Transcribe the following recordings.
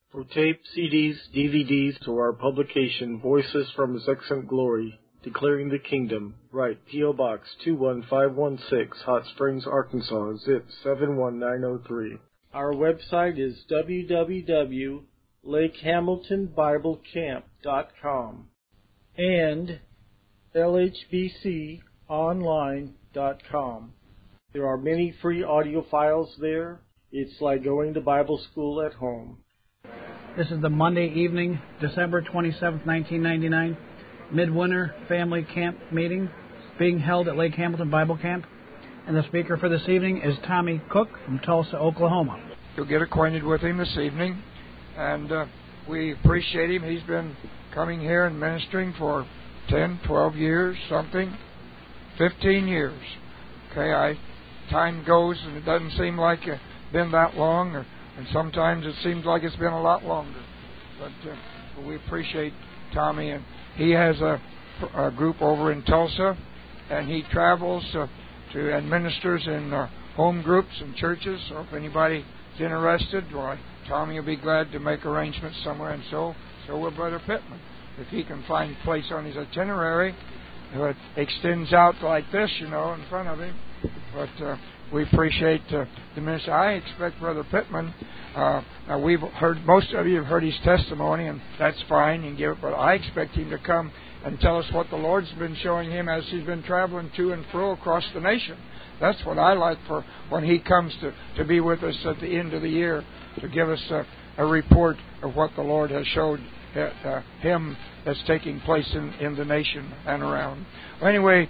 For tape, CDs, DVDs, to our publication, Voices from His Excellent Glory, Declaring the Kingdom, write P.O. Box 21516, Hot Springs, Arkansas, zip 71903. Our website is www.lakehamiltonbiblecamp.com and lhbconline.com. There are many free audio files there. It's like going to Bible school at home. This is the Monday evening, December 27th, 1999, Midwinter Family Camp meeting being held at Lake Hamilton Bible Camp. And the speaker for this evening is Tommy Cook from Tulsa, Oklahoma. You'll get acquainted with him this evening, and we appreciate him. He's been coming here and ministering for 10, 12 years, something, 15 years. Okay, time goes and it doesn't seem like it's been that long, and sometimes it seems like it's been a lot longer. But we appreciate Tommy, and he has a group over in Tulsa, and he travels to and ministers in home groups and churches. So if anybody's interested, why, Tommy will be glad to make arrangements somewhere, and so will Brother Pittman. If he can find a place on his itinerary, it extends out like this, in front of him. But we appreciate the ministry. I expect Brother Pittman, we've heard, most of you have heard his testimony, and that's fine, you can give it, but I expect him to come and tell us what the Lord's been showing him as he's been traveling to and fro across the nation. That's what I like for when he comes to be with us at the end of the year, to give us a report of what the Lord has showed him that's taking place in the nation and around. Well, anyway,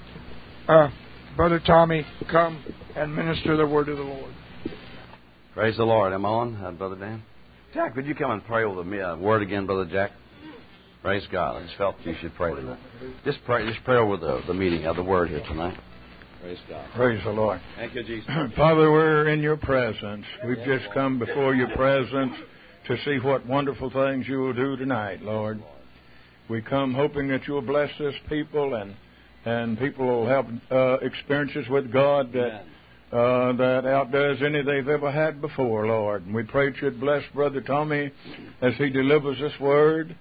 Brother Tommy, come and minister the word of the Lord. Praise the Lord. Am I on, Brother Dan? Jack, would you come and pray over the word again, Brother Jack? Praise God. I just felt you should pray tonight. Just pray over the meeting of the word here tonight. Praise God. Praise the Lord. Thank you, Jesus. Father, we're in your presence. We've just come before your presence to see what wonderful things you will do tonight, Lord. We come hoping that you will bless this people, and people will have experiences with God that outdoes any they've ever had before, Lord. And we pray that you'd bless Brother Tommy as he delivers this word.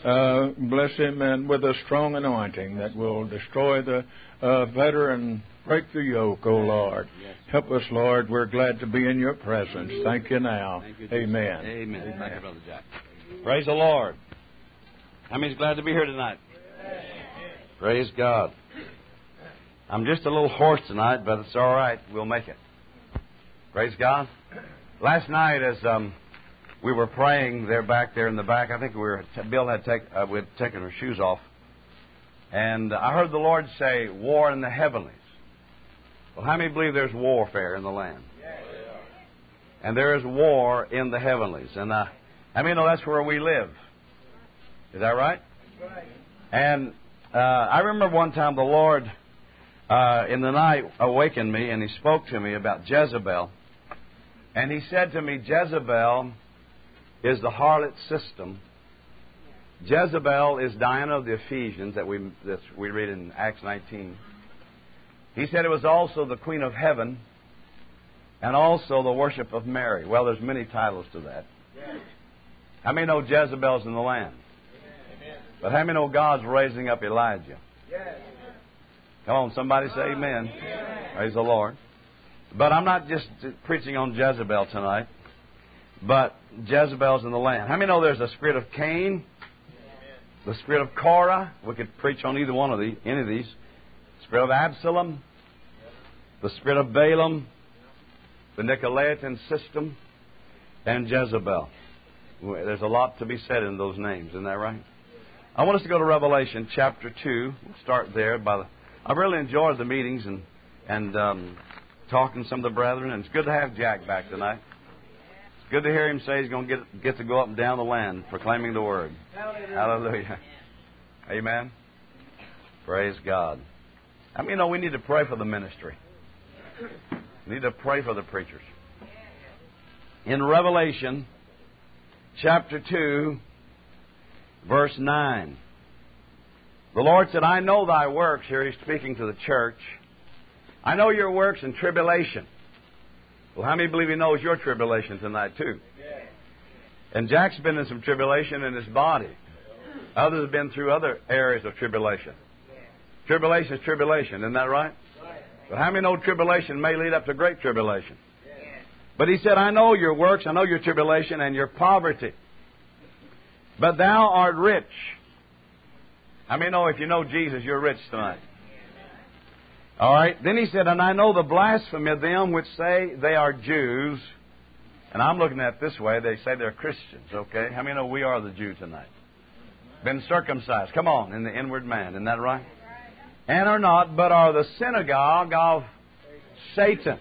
Bless him and with a strong anointing that will destroy the fetter and break the yoke, O Lord. Help us, Lord. We're glad to be in your presence. Thank you now. Amen. Amen. Thank you, Brother Jack. Praise the Lord. How many's glad to be here tonight? Praise God. I'm just a little hoarse tonight, but it's all right. We'll make it. Praise God. Last night, as we were praying back there in the back, I think Bill had we'd taken her shoes off, and I heard the Lord say, "War in the heavenlies." Well, how many believe there's warfare in the land? And there is war in the heavenlies. And how many know that's where we live? Is that right? That's right. And I remember one time the Lord, in the night, awakened me, and He spoke to me about Jezebel. And He said to me, Jezebel is the harlot system. Jezebel is Diana of the Ephesians that we read in Acts 19. He said it was also the Queen of Heaven and also the worship of Mary. Well, there's many titles to that. How many know Jezebel's in the land? But how many know God's raising up Elijah? Come on, somebody say amen. Praise the Lord. But I'm not just preaching on Jezebel tonight, but Jezebel's in the land. How many know there's a spirit of Cain, the spirit of Korah? We could preach on either one of any of these. Spirit of Absalom, the spirit of Balaam, the Nicolaitan system, and Jezebel. There's a lot to be said in those names, isn't that right? I want us to go to Revelation chapter 2. We'll start there. I really enjoyed the meetings and talking to some of the brethren, and it's good to have Jack back tonight. It's good to hear him say he's going to get to go up and down the land proclaiming the word. Hallelujah. Amen. Praise God. I mean, we need to pray for the ministry. We need to pray for the preachers. In Revelation chapter 2, verse 9, the Lord said, I know thy works. Here He's speaking to the church. I know your works in tribulation. Well, how many believe He knows your tribulation tonight, too? And Jack's been in some tribulation in his body. Others have been through other areas of tribulation. Tribulation is tribulation, isn't that right? But how many know tribulation may lead up to great tribulation? But he said, I know your works, I know your tribulation and your poverty. But thou art rich. How many know if you know Jesus, you're rich tonight? All right. Then he said, and I know the blasphemy of them which say they are Jews. And I'm looking at it this way. They say they're Christians, okay? How many know we are the Jew tonight? Been circumcised. Come on, in the inward man. Isn't that right? And are not, but are the synagogue of Satan.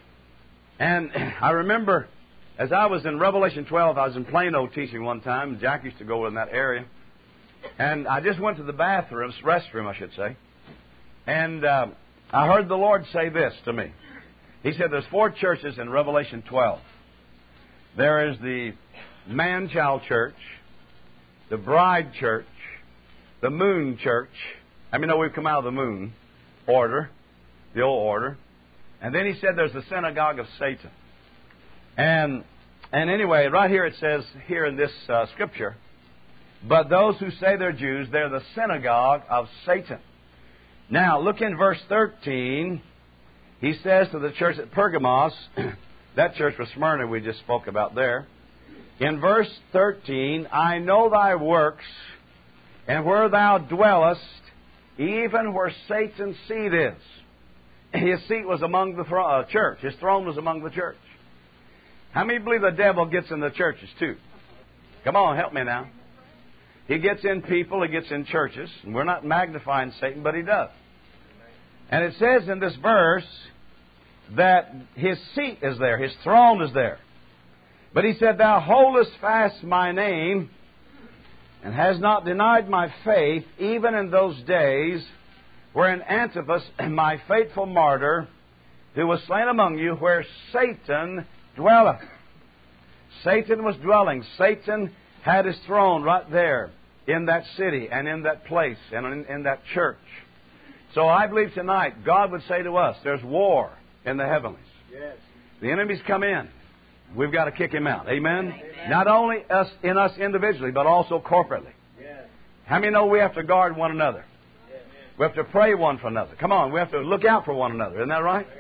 And I remember, as I was in Revelation 12, I was in Plano teaching one time. Jack used to go in that area. And I just went to the restroom, I should say. And I heard the Lord say this to me. He said there's 4 churches in Revelation 12. There is the man-child church, the bride church, the moon church. I mean, we've come out of the moon order, the old order. And then he said there's the synagogue of Satan. And anyway, right here it says, here in this scripture, but those who say they're Jews, they're the synagogue of Satan. Now, look in verse 13. He says to the church at Pergamos, that church was Smyrna we just spoke about there. In verse 13, I know thy works, and where thou dwellest, even where Satan's seat is. His seat was among the church. His throne was among the church. How many believe the devil gets in the churches too? Come on, help me now. He gets in people, he gets in churches. And we're not magnifying Satan, but he does. And it says in this verse that his seat is there, his throne is there. But he said, thou holdest fast my name, and has not denied my faith, even in those days wherein Antipas, my faithful martyr, who was slain among you, where Satan dwelleth. Satan was dwelling. Satan had his throne right there in that city and in that place and in that church. So I believe tonight God would say to us, there's war in the heavenlies. Yes. The enemy's come in. We've got to kick him out. Amen? Amen. Not only us individually, but also corporately. Yes. How many know we have to guard one another? Yes. We have to pray one for another. Come on, we have to look out for one another. Isn't that right?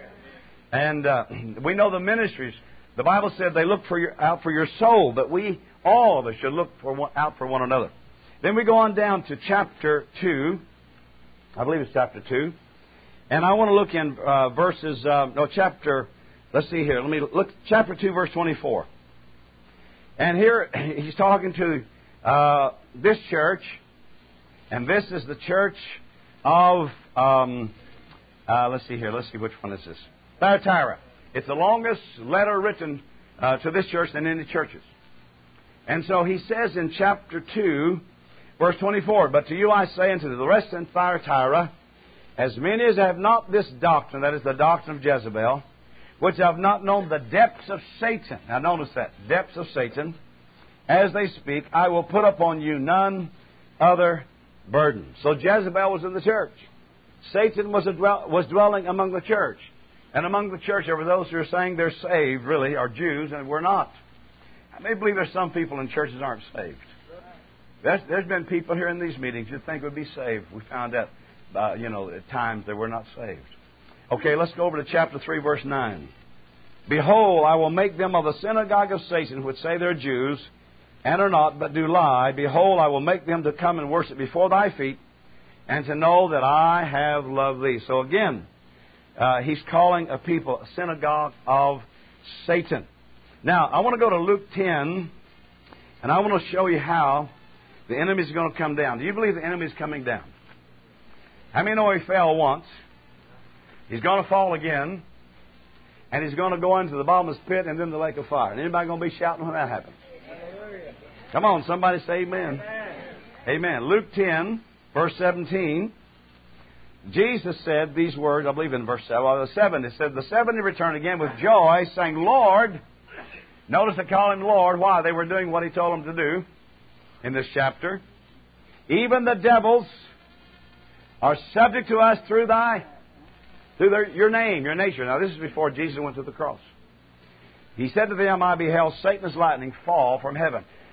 And we know the ministries. The Bible said they look out for your soul, but we, all of us, should look out for one another. Then we go on down to chapter 2. I believe it's chapter 2. And I want to look in let's see here. Let me look, chapter 2, verse 24. And here he's talking to this church, and this is the church of, let's see here. Let's see which one this is. Thyatira. It's the longest letter written to this church than any churches. And so he says in chapter 2, verse 24, but to you I say, and to the rest in Thyatira, as many as have not this doctrine, that is the doctrine of Jezebel, which have not known the depths of Satan. Now notice that, depths of Satan, as they speak, I will put upon you none other burden. So Jezebel was in the church. Satan was dwelling among the church. And among the church, there were those who are saying they're saved, really, are Jews, and we're not. I may believe there's some people in churches aren't saved. There's been people here in these meetings you'd think would be saved. We found out, at times they were not saved. Okay, let's go over to chapter 3, verse 9. Behold, I will make them of the synagogue of Satan, which say they're Jews, and are not, but do lie. Behold, I will make them to come and worship before thy feet, and to know that I have loved thee. So again, he's calling a people a synagogue of Satan. Now, I want to go to Luke 10, and I want to show you how the enemy is going to come down. Do you believe the enemy is coming down? How many know he fell once? He's going to fall again, and he's going to go into the bottomless pit and then the lake of fire. And anybody going to be shouting when that happens? Hallelujah. Come on, somebody say amen. Amen. Luke 10, verse 17. Jesus said these words, I believe in verse 7. It said, the 70 returned again with joy, saying, Lord. Notice they call him Lord. Why? They were doing what he told them to do in this chapter. Even the devils are subject to us through your name, your nature. Now, this is before Jesus went to the cross. He said to them, I beheld Satan as lightning fall from heaven.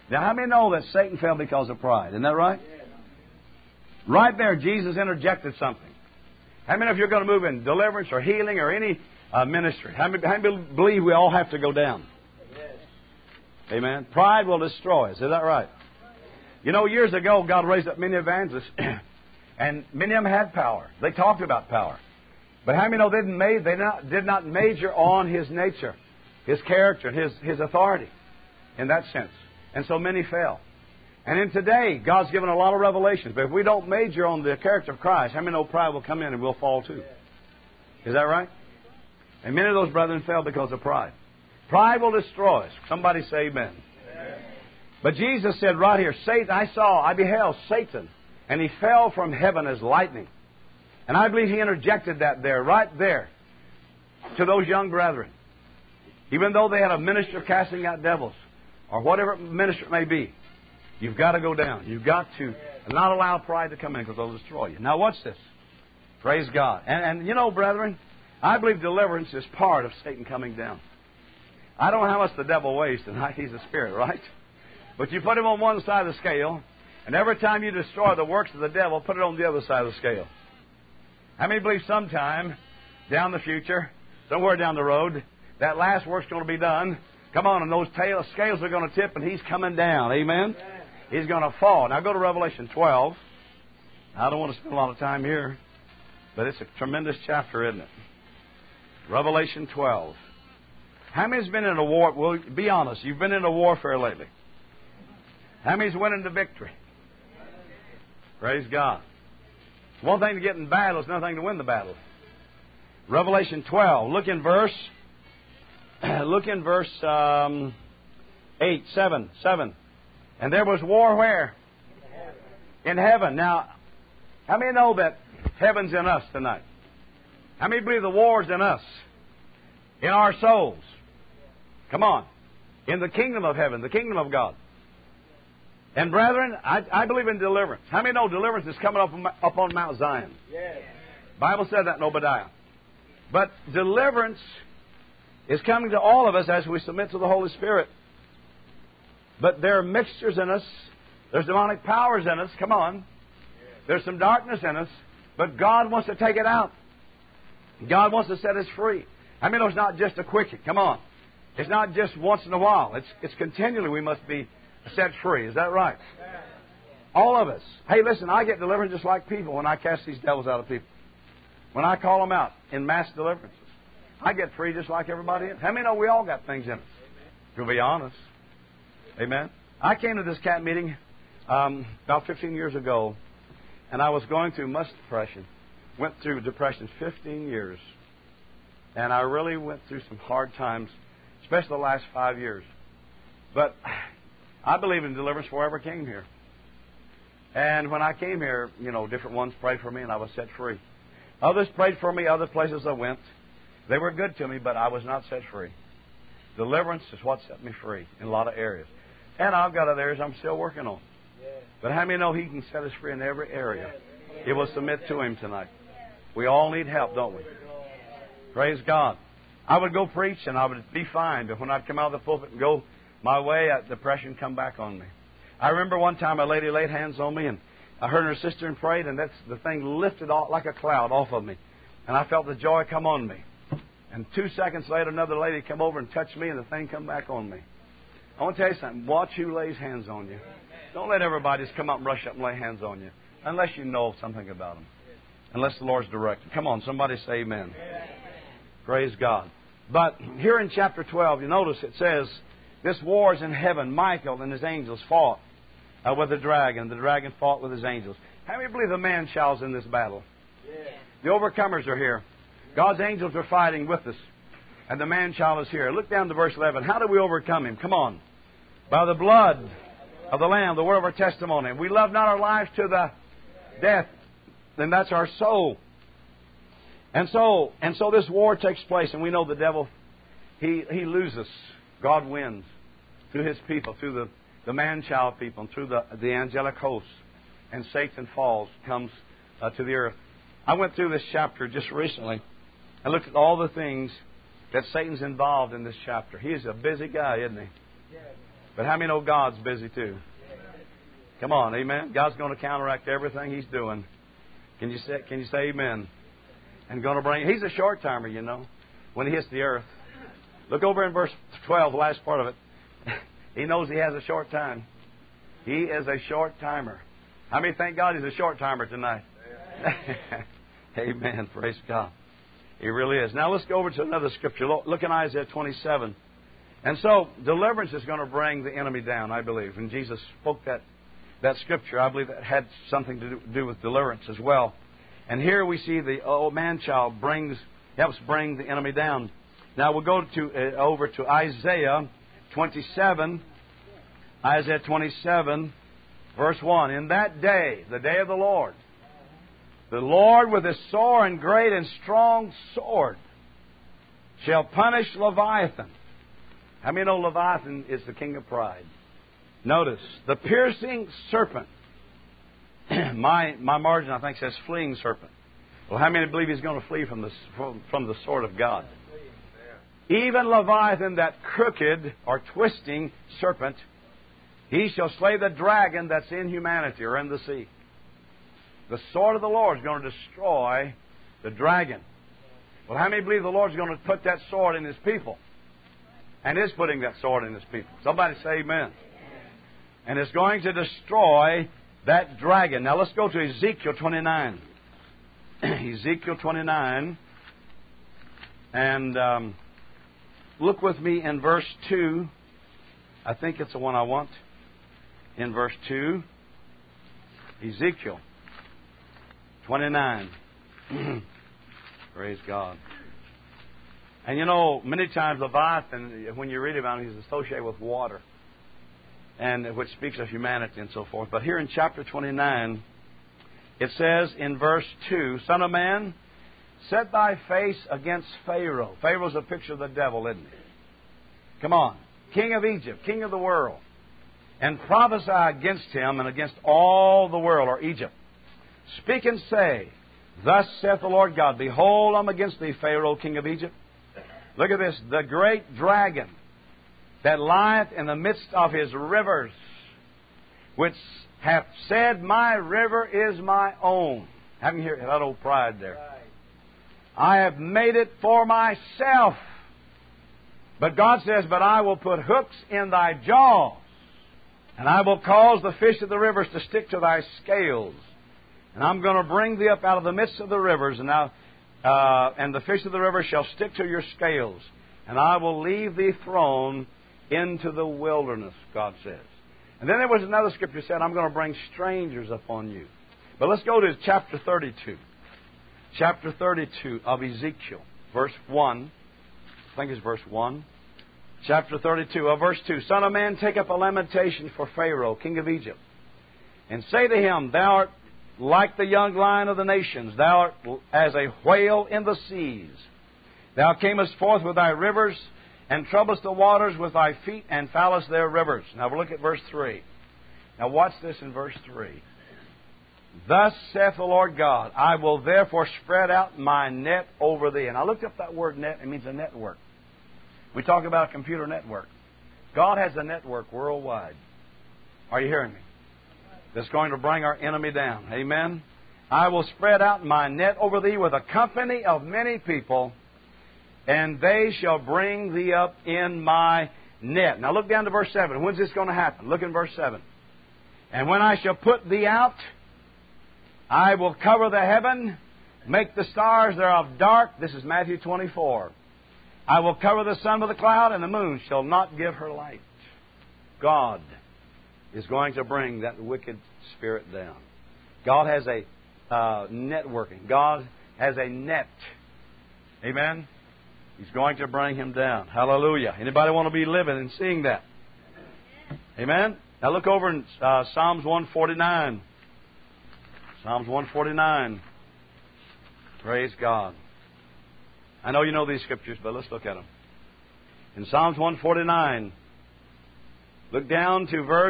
Now, how many know that Satan fell because of pride? Isn't that right? Right there, Jesus interjected something. How many of you are going to move in deliverance or healing or any ministry? How many believe we all have to go down? Amen. Pride will destroy us. Is that right? You know, years ago, God raised up many evangelists, and many of them had power. They talked about power. But how many know they did not major on His nature, His character, and His authority in that sense? And so many fell. And in today, God's given a lot of revelations. But if we don't major on the character of Christ, how many know pride will come in and we'll fall too? Is that right? And many of those brethren fell because of pride. Pride will destroy us. Somebody say amen. Amen. But Jesus said right here, I beheld Satan, and he fell from heaven as lightning. And I believe He interjected that there, right there, to those young brethren. Even though they had a ministry of casting out devils, or whatever ministry it may be, you've got to go down. You've got to not allow pride to come in, because it'll destroy you. Now watch this. Praise God. And you know, brethren, I believe deliverance is part of Satan coming down. I don't know how much the devil weighs tonight. He's a spirit, right? But you put him on one side of the scale, and every time you destroy the works of the devil, put it on the other side of the scale. How many believe sometime down the future, somewhere down the road, that last work's going to be done? Come on, and those scales are going to tip, and He's coming down. Amen? He's going to fall. Now go to Revelation 12. I don't want to spend a lot of time here, but it's a tremendous chapter, isn't it? Revelation 12. How many's been in a war? Well, be honest. You've been in a warfare lately. How many's winning the victory? Praise God. It's one thing to get in battle. It's another thing to win the battle. Revelation 12. Look in verse 8, 7. And there was war where? In heaven. Now, how many know that heaven's in us tonight? How many believe the war's in us? In our souls. Come on. In the kingdom of heaven, the kingdom of God. And brethren, I believe in deliverance. How many know deliverance is coming up on Mount Zion? Yes. Bible said that in Obadiah. But deliverance is coming to all of us as we submit to the Holy Spirit. But there are mixtures in us. There's demonic powers in us. Come on. There's some darkness in us. But God wants to take it out. God wants to set us free. I mean, it's not just a quickie. Come on. It's not just once in a while. It's continually we must be set free. Is that right? All of us. Hey, listen, I get delivered just like people when I cast these devils out of people. When I call them out in mass deliverances, I get free just like everybody else. How many know we all got things in us? To be honest. Amen. I came to this camp meeting about 15 years ago, and I was going through much depression. Went through depression 15 years. And I really went through some hard times, especially the last 5 years. But I believe in deliverance before I ever came here. And when I came here, you know, different ones prayed for me and I was set free. Others prayed for me other places I went. They were good to me, but I was not set free. Deliverance is what set me free in a lot of areas. And I've got other areas I'm still working on. But how many know He can set us free in every area? It will submit to Him tonight. We all need help, don't we? Praise God. I would go preach and I would be fine, but when I'd come out of the pulpit and go my way, depression come back on me. I remember one time a lady laid hands on me, and I heard her sister and prayed, and the thing lifted off like a cloud off of me. And I felt the joy come on me. And 2 seconds later, another lady come over and touched me, and the thing come back on me. I want to tell you something. Watch who lays hands on you. Don't let everybody just come up and rush up and lay hands on you, unless you know something about them. Unless the Lord's directed. Come on, somebody say amen. Praise God. But here in chapter 12, you notice it says, this war is in heaven. Michael and his angels fought with the dragon. The dragon fought with his angels. How many believe the man-child's in this battle? Yeah. The overcomers are here. God's angels are fighting with us. And the man-child is here. Look down to verse 11. How do we overcome him? Come on. By the blood of the Lamb, the word of our testimony. We love not our lives to the death. Then that's our soul. And so this war takes place, and we know the devil, he loses. God wins through His people, through the man-child people, and through the angelic hosts. And Satan falls, comes to the earth. I went through this chapter just recently. I looked at all the things that Satan's involved in this chapter. He is a busy guy, isn't he? But how many know God's busy too? Come on, amen. God's going to counteract everything He's doing. Can you say amen? And going to bring. He's a short timer, you know, when He hits the earth. Look over in verse 12, the last part of it. He knows He has a short time. He is a short timer. How many thank God He's a short timer tonight? Amen. Praise God. He really is. Now let's go over to another scripture. Look in Isaiah 27. And so deliverance is going to bring the enemy down, I believe. And Jesus spoke that scripture. I believe that had something to do with deliverance as well. And here we see the old man-child helps bring the enemy down. Now we'll go over to Isaiah 27. Isaiah 27, verse 1. In that day, the day of the Lord with His sore and great and strong sword shall punish Leviathan. How many know Leviathan is the king of pride? Notice, the piercing serpent. My margin, I think, says fleeing serpent. Well, how many believe he's going to flee from the sword of God? Even Leviathan, that crooked or twisting serpent, he shall slay the dragon that's in humanity or in the sea. The sword of the Lord is going to destroy the dragon. Well, how many believe the Lord's going to put that sword in His people? And is putting that sword in His people. Somebody say amen. And it's going to destroy that dragon. Now let's go to Ezekiel 29. Ezekiel 29. And look with me in verse 2. I think it's the one I want. In verse 2. Ezekiel 29. Praise God. And you know, many times Leviathan, when you read about him, he's associated with water, and which speaks of humanity and so forth. But here in chapter 29, it says in verse 2, Son of man, set thy face against Pharaoh. Pharaoh's a picture of the devil, isn't he? Come on. King of Egypt, king of the world. And prophesy against him and against all the world, or Egypt. Speak and say, Thus saith the Lord God, Behold, I'm against thee, Pharaoh, king of Egypt. Look at this. The great dragon that lieth in the midst of his rivers, which hath said, My river is my own. Haven't you heard that old pride there? I have made it for myself. But God says, But I will put hooks in thy jaws, and I will cause the fish of the rivers to stick to thy scales. And I'm going to bring thee up out of the midst of the rivers, and the fish of the river shall stick to your scales. And I will leave thee thrown into the wilderness, God says. And then there was another scripture that said, I'm going to bring strangers upon you. But let's go to chapter 32. Chapter 32 of Ezekiel, verse 1. I think it's verse 1. Chapter 32 of verse 2. Son of man, take up a lamentation for Pharaoh, king of Egypt, and say to him, Thou art like the young lion of the nations. Thou art as a whale in the seas. Thou camest forth with thy rivers, and troublest the waters with thy feet, and foulest their rivers. Now we'll look at verse 3. Now watch this in verse 3. Thus saith the Lord God, I will therefore spread out my net over thee. And I looked up that word net. It means a network. We talk about a computer network. God has a network worldwide. Are you hearing me? That's going to bring our enemy down. Amen? I will spread out my net over thee with a company of many people, and they shall bring thee up in my net. Now look down to verse 7. When's this going to happen? Look in verse 7. And when I shall put thee out, I will cover the heaven, make the stars thereof dark. This is Matthew 24. I will cover the sun with a cloud, and the moon shall not give her light. God is going to bring that wicked spirit down. God has a networking. God has a net. Amen? He's going to bring him down. Hallelujah. Anybody want to be living and seeing that? Amen? Now look over in Psalms 149. Psalms 149. Praise God. I know you know these scriptures, but let's look at them. In Psalms 149, look down to verse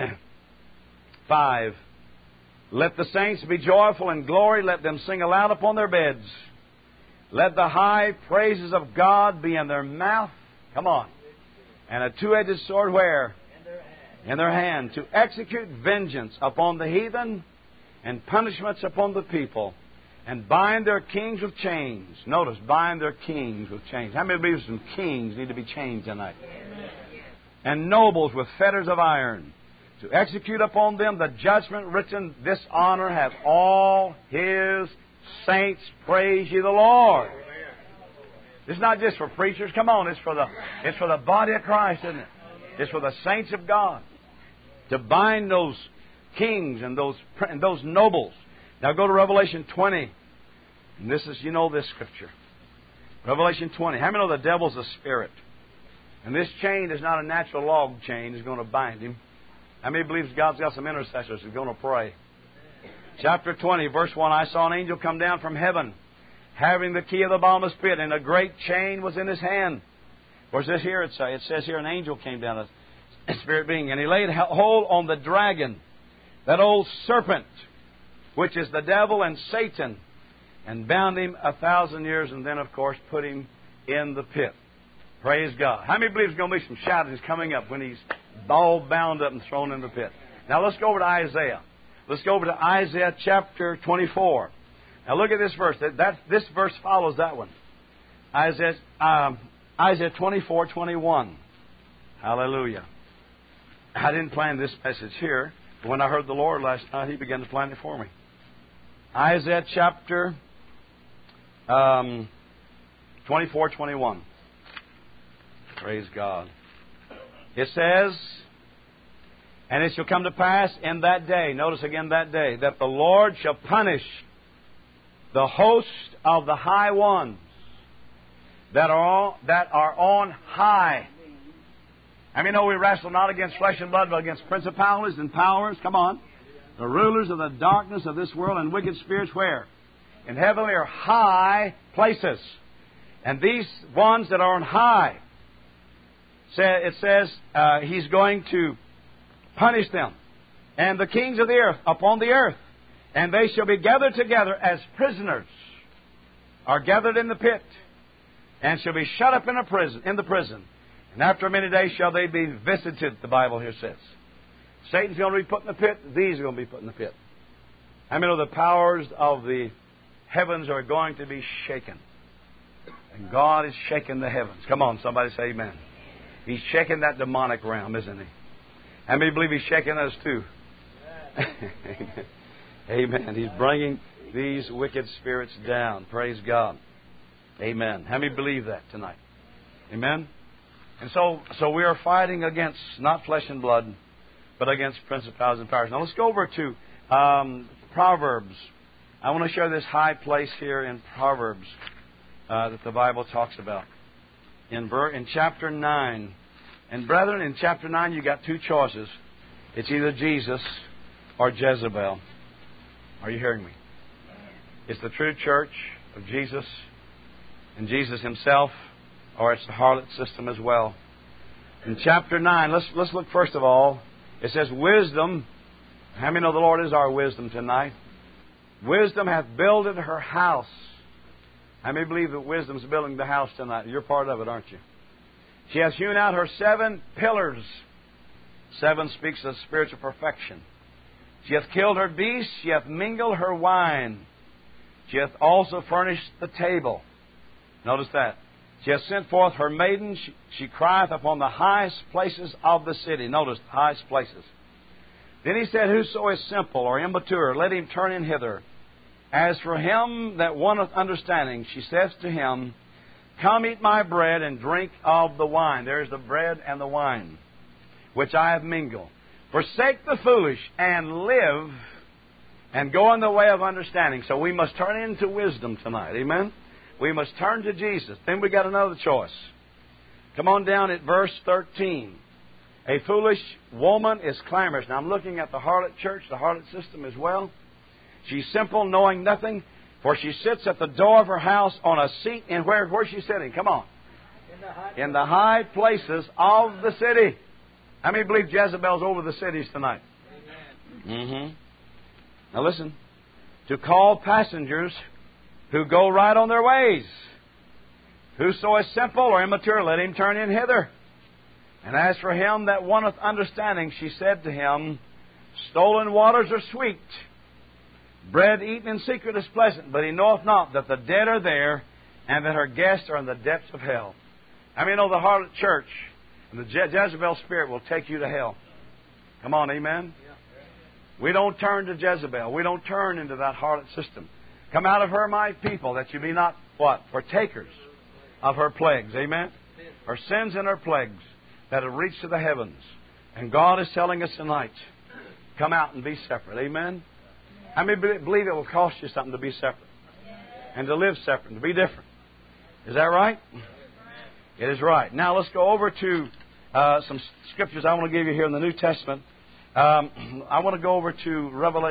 5. Let the saints be joyful in glory. Let them sing aloud upon their beds. Let the high praises of God be in their mouth. Come on. And a two-edged sword where? in their hand to execute vengeance upon the heathen and punishments upon the people, and bind their kings with chains. Notice, bind their kings with chains. How many believe some kings need to be chained tonight? And nobles with fetters of iron, to execute upon them the judgment written, this honor have all His saints. Praise ye the Lord. This is not just for preachers. Come on, it's for the body of Christ, isn't it? It's for the saints of God to bind those kings and those nobles. Now go to Revelation 20. And this is, you know this scripture. Revelation 20. How many know the devil's a spirit? And this chain is not a natural log chain that's going to bind him. How many believes God's got some intercessors who are going to pray? Chapter 20, verse 1. I saw an angel come down from heaven, having the key of the bottomless pit, and a great chain was in his hand. Where's this here? It says here an angel came down, a spirit being, and he laid hold on the dragon, that old serpent, which is the devil and Satan, and bound him 1,000 years, and then, of course, put him in the pit. Praise God. How many believe there's going to be some shoutings coming up when he's all bound up and thrown in the pit? Now let's go over to Isaiah. Let's go over to Isaiah chapter 24. Now look at this verse. This verse follows that one. Isaiah 24:21. Hallelujah. I didn't plan this message here, but when I heard the Lord last night, He began to plan it for me. Isaiah chapter 24:21. Praise God. It says, and it shall come to pass in that day, notice again that day, that the Lord shall punish the host of the high ones that are on high. I mean, we wrestle not against flesh and blood, but against principalities and powers. Come on. The rulers of the darkness of this world and wicked spirits where? In heavenly or high places. And these ones that are on high, it says He's going to punish them. And the kings of the earth upon the earth, and they shall be gathered together as prisoners, are gathered in the pit, and shall be shut up in the prison. And after many days shall they be visited, the Bible here says. Satan's going to be put in the pit. These are going to be put in the pit. I mean, the powers of the heavens are going to be shaken. And God is shaking the heavens. Come on, somebody say amen. He's shaking that demonic realm, isn't He? How many believe He's shaking us too? Amen. He's bringing these wicked spirits down. Praise God. Amen. How many believe that tonight? Amen. And so we are fighting against not flesh and blood, but against principalities and powers. Now let's go over to Proverbs. I want to share this high place here in Proverbs that the Bible talks about. In chapter 9. And brethren, in chapter 9 you got two choices. It's either Jesus or Jezebel. Are you hearing me? It's the true church of Jesus and Jesus Himself, or it's the harlot system as well. In chapter 9, let's look first of all. It says, wisdom. How many know the Lord is our wisdom tonight? Wisdom hath builded her house. How many believe that wisdom's building the house tonight? You're part of it, aren't you? She has hewn out her 7 pillars. 7 speaks of spiritual perfection. She hath killed her beasts. She hath mingled her wine. She hath also furnished the table. Notice that. She hath sent forth her maidens. She crieth upon the highest places of the city. Notice, the highest places. Then He said, whoso is simple or immature, let him turn in hither. As for him that wanteth understanding, she says to him, come eat my bread and drink of the wine. There's the bread and the wine, which I have mingled. Forsake the foolish and live, and go in the way of understanding. So we must turn into wisdom tonight. Amen? We must turn to Jesus. Then we got another choice. Come on down at verse 13. A foolish woman is clamorous. Now I'm looking at the harlot church, the harlot system as well. She's simple, knowing nothing, for she sits at the door of her house on a seat. And where's she sitting? Come on. In the high places of the city. How many believe Jezebel's over the cities tonight? Mm-hmm. Now listen. To call passengers who go right on their ways. Whoso is simple or immature, let him turn in hither. And as for him that wanteth understanding, she said to him, Stolen waters are sweet, bread eaten in secret is pleasant, but he knoweth not that the dead are there, and that her guests are in the depths of hell. I mean, the harlot church and the Jezebel spirit will take you to hell. Come on, amen? We don't turn to Jezebel. We don't turn into that harlot system. Come out of her, my people, that you be not, what? Partakers of her plagues. Amen? Her sins and her plagues that have reached to the heavens. And God is telling us tonight, come out and be separate. Amen? I mean, believe it will cost you something to be separate. And to live separate, and to be different. Is that right? It is right. Now let's go over to some scriptures I want to give you here in the New Testament. I want to go over to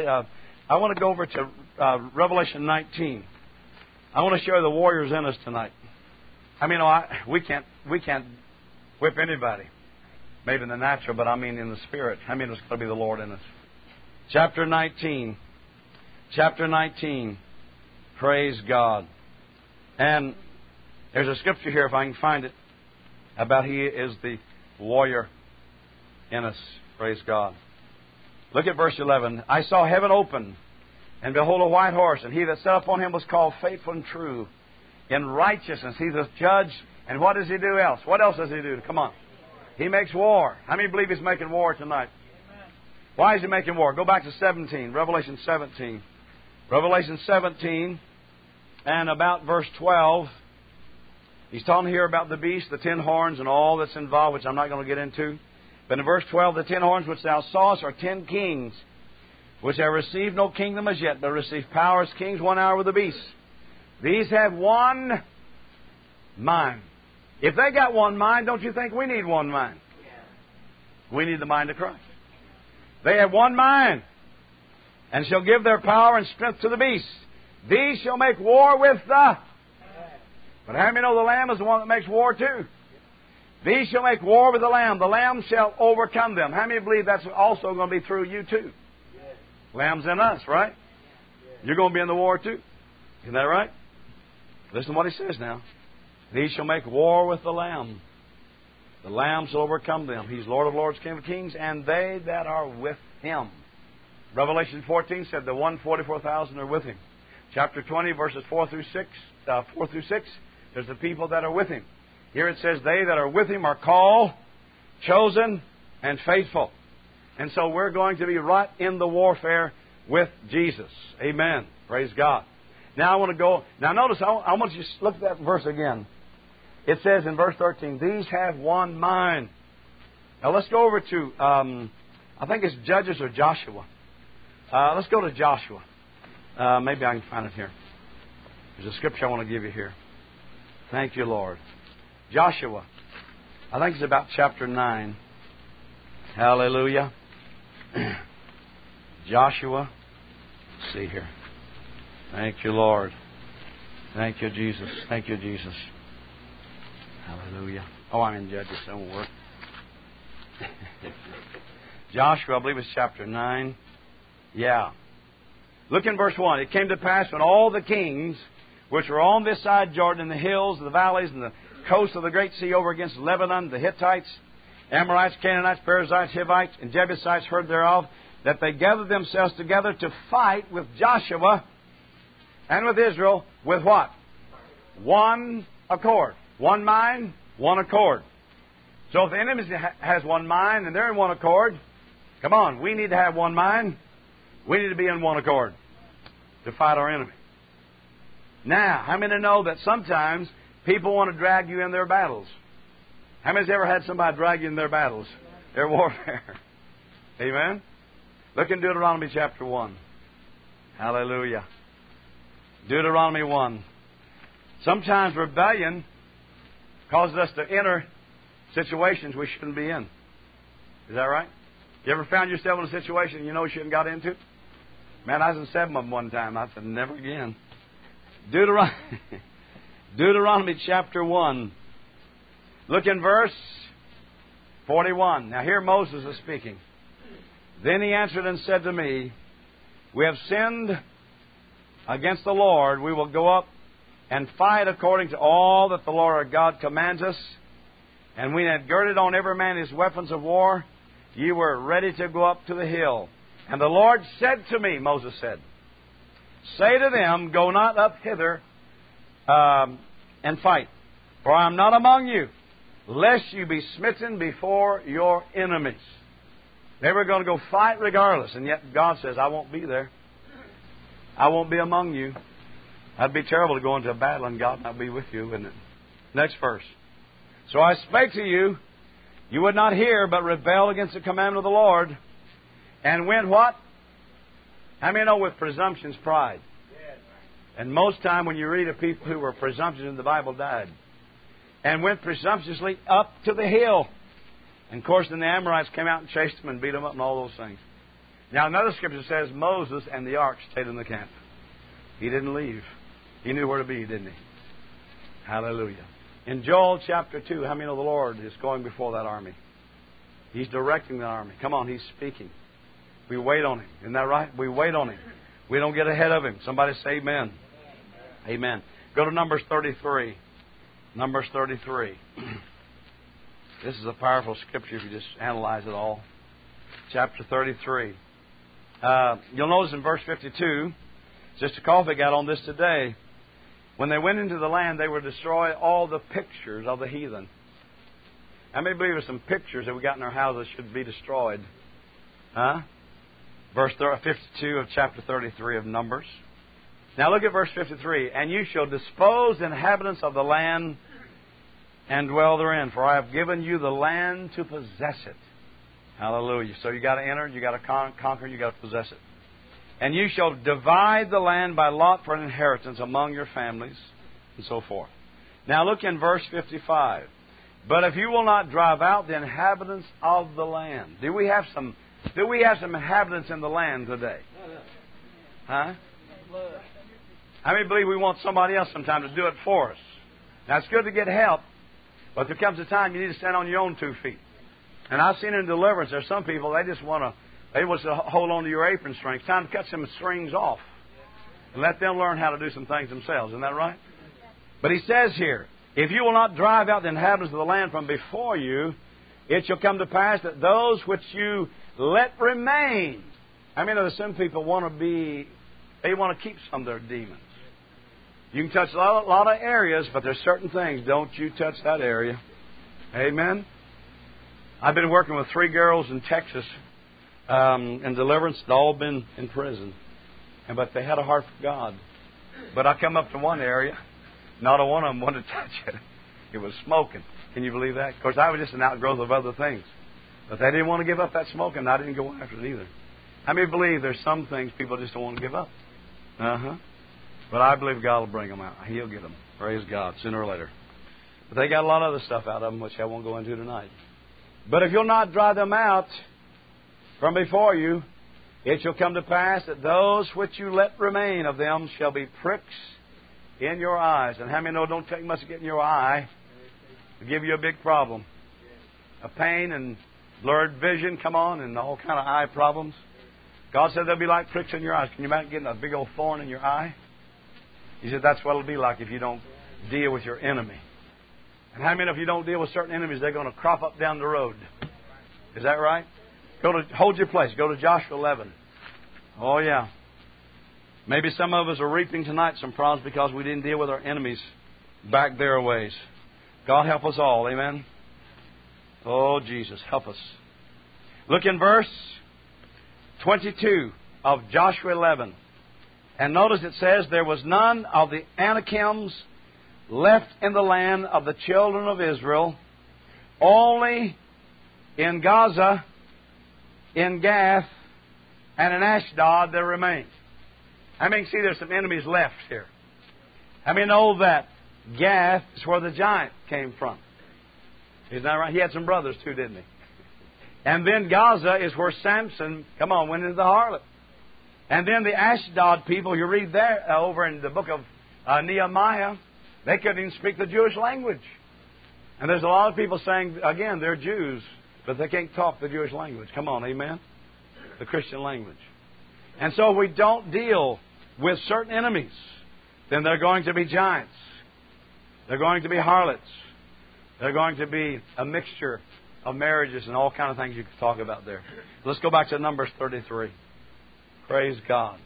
Revelation 19. I want to show you the warriors in us tonight. I mean, we can't whip anybody, maybe in the natural, but I mean in the spirit. I mean, it's going to be the Lord in us. Chapter 19. Chapter 19. Praise God. And there's a scripture here, if I can find it, about He is the warrior in us. Praise God. Look at verse 11. I saw heaven open, and behold a white horse, and he that sat upon him was called Faithful and True. In righteousness He doth judge. And what does He do else? What else does He do? Come on. He makes war. How many believe He's making war tonight? Why is He making war? Go back to 17, Revelation 17. Revelation 17, and about verse 12. He's talking here about the beast, the 10 horns, and all that's involved, which I'm not going to get into. But in verse 12, the 10 horns which thou sawest are 10 kings, which have received no kingdom as yet, but receive power as kings 1 hour with the beast. These have one mind. If they got one mind, don't you think we need one mind? We need the mind of Christ. They have one mind, and shall give their power and strength to the beast. These shall make war with the... But how many know the Lamb is the one that makes war too? These shall make war with the Lamb. The Lamb shall overcome them. How many believe that's also going to be through you too? Lamb's in us, right? You're going to be in the war too. Isn't that right? Listen to what He says now. These shall make war with the Lamb. The Lamb shall overcome them. He's Lord of lords, King of kings, and they that are with Him. Revelation 14 said the 144,000 are with Him. Chapter 20, verses 4 through 6, there's the people that are with Him. Here it says, they that are with Him are called, chosen, and faithful. And so we're going to be right in the warfare with Jesus. Amen. Praise God. Now I want to go... Now notice, I want you to look at that verse again. It says in verse 13, these have one mind. Now let's go over to, I think it's Judges or Joshua. Let's go to Joshua. Maybe I can find it here. There's a scripture I want to give you here. Thank you, Lord. Joshua. I think it's about chapter 9. Hallelujah. Joshua. Let's see here. Thank you, Lord. Thank you, Jesus. Thank you, Jesus. Hallelujah. Oh, I'm in Judges somewhere. Joshua, I believe it's chapter 9. Yeah. Look in verse 1. It came to pass when all the kings which were on this side Jordan, in the hills, the valleys, and the coast of the great sea over against Lebanon, the Hittites, Amorites, Canaanites, Perizzites, Hivites, and Jebusites heard thereof, that they gathered themselves together to fight with Joshua and with Israel with what? One accord. One mind, one accord. So if the enemy has one mind and they're in one accord, come on, we need to have one mind. We need to be in one accord to fight our enemy. Now, how many know that sometimes people want to drag you in their battles? How many's ever had somebody drag you in their battles? Their warfare. Amen? Look in Deuteronomy chapter 1. Hallelujah. Deuteronomy 1. Sometimes rebellion causes us to enter situations we shouldn't be in. Is that right? You ever found yourself in a situation you know you shouldn't got into? Man, I was in 7 of them one time. I said, never again. Deuteronomy chapter 1. Look in verse 41. Now here Moses is speaking. Then he answered and said to me, we have sinned against the Lord. We will go up and fight according to all that the Lord our God commands us. And when had girded on every man his weapons of war, ye were ready to go up to the hill. And the Lord said to me, Moses said, say to them, go not up hither and fight, for I am not among you, lest you be smitten before your enemies. They were going to go fight regardless, and yet God says, I won't be there. I won't be among you. That'd be terrible to go into a battle and God not be with you, wouldn't it? Next verse. So I spake to you, you would not hear, but rebel against the commandment of the Lord, and went what? How many know with presumption's pride? And most time when you read of people who were presumptuous in the Bible died. And went presumptuously up to the hill. And of course then the Amorites came out and chased them and beat them up and all those things. Now another scripture says Moses and the ark stayed in the camp. He didn't leave. He knew where to be, didn't he? Hallelujah. In Joel chapter 2, how many know the Lord is going before that army? He's directing the army. Come on, He's speaking. We wait on Him. Isn't that right? We wait on Him. We don't get ahead of Him. Somebody say amen. Amen. Go to Numbers 33. Numbers 33. This is a powerful scripture if you just analyze it all. Chapter 33. You'll notice in verse 52, Sister Coffey got on this today. When they went into the land, they would destroy all the pictures of the heathen. How many believe there's some pictures that we got in our houses should be destroyed? Huh? Verse 52 of chapter 33 of Numbers. Now look at verse 53. And you shall dispose the inhabitants of the land and dwell therein, for I have given you the land to possess it. Hallelujah. So you got to enter, you got to conquer, you got to possess it. And you shall divide the land by lot for an inheritance among your families, and so forth. Now look in verse 55. But if you will not drive out the inhabitants of the land. Do we have some inhabitants in the land today? Huh? How many believe we want somebody else sometime to do it for us? Now it's good to get help, but there comes a time you need to stand on your own 2 feet. And I've seen in deliverance, there's some people, they want to hold on to your apron string. It's time to cut some strings off and let them learn how to do some things themselves. Isn't that right? But he says here, if you will not drive out the inhabitants of the land from before you, it shall come to pass that those which you let remain. I mean, some people want to keep some of their demons. You can touch a lot of areas, but there's certain things. Don't you touch that area. Amen? I've been working with 3 girls in Texas in deliverance. They've all been in prison. But they had a heart for God. But I come up to one area. Not a one of them wanted to touch it. It was smoking. Can you believe that? Of course, I was just an outgrowth of other things. But they didn't want to give up that smoking, and I didn't go after it either. How many believe there's some things people just don't want to give up? But I believe God will bring them out. He'll get them. Praise God, sooner or later. But they got a lot of other stuff out of them, which I won't go into tonight. But if you'll not drive them out from before you, it shall come to pass that those which you let remain of them shall be pricks in your eyes. And how many know don't take much to get in your eye to give you a big problem? A pain and blurred vision, come on, and all kind of eye problems. God said they'll be like pricks in your eyes. Can you imagine getting a big old thorn in your eye? He said that's what it'll be like if you don't deal with your enemy. And how many if you don't deal with certain enemies, they're going to crop up down the road? Is that right? Hold your place. Go to Joshua 11. Oh, yeah. Maybe some of us are reaping tonight some problems because we didn't deal with our enemies back there a ways. God help us all. Amen. Oh, Jesus, help us. Look in verse 22 of Joshua 11. And notice it says, there was none of the Anakims left in the land of the children of Israel, only in Gaza, in Gath, and in Ashdod there remained. I mean, see, there's some enemies left here. I mean, know that Gath is where the giant came from. Isn't that right? He had some brothers too, didn't he? And then Gaza is where Samson, went into the harlot. And then the Ashdod people, you read there over in the book of Nehemiah, they couldn't even speak the Jewish language. And there's a lot of people saying, again, they're Jews, but they can't talk the Jewish language. Come on, amen? The Christian language. And so if we don't deal with certain enemies, then they're going to be giants. They're going to be harlots. They're going to be a mixture of marriages and all kind of things you could talk about there. Let's go back to Numbers 33. Praise God.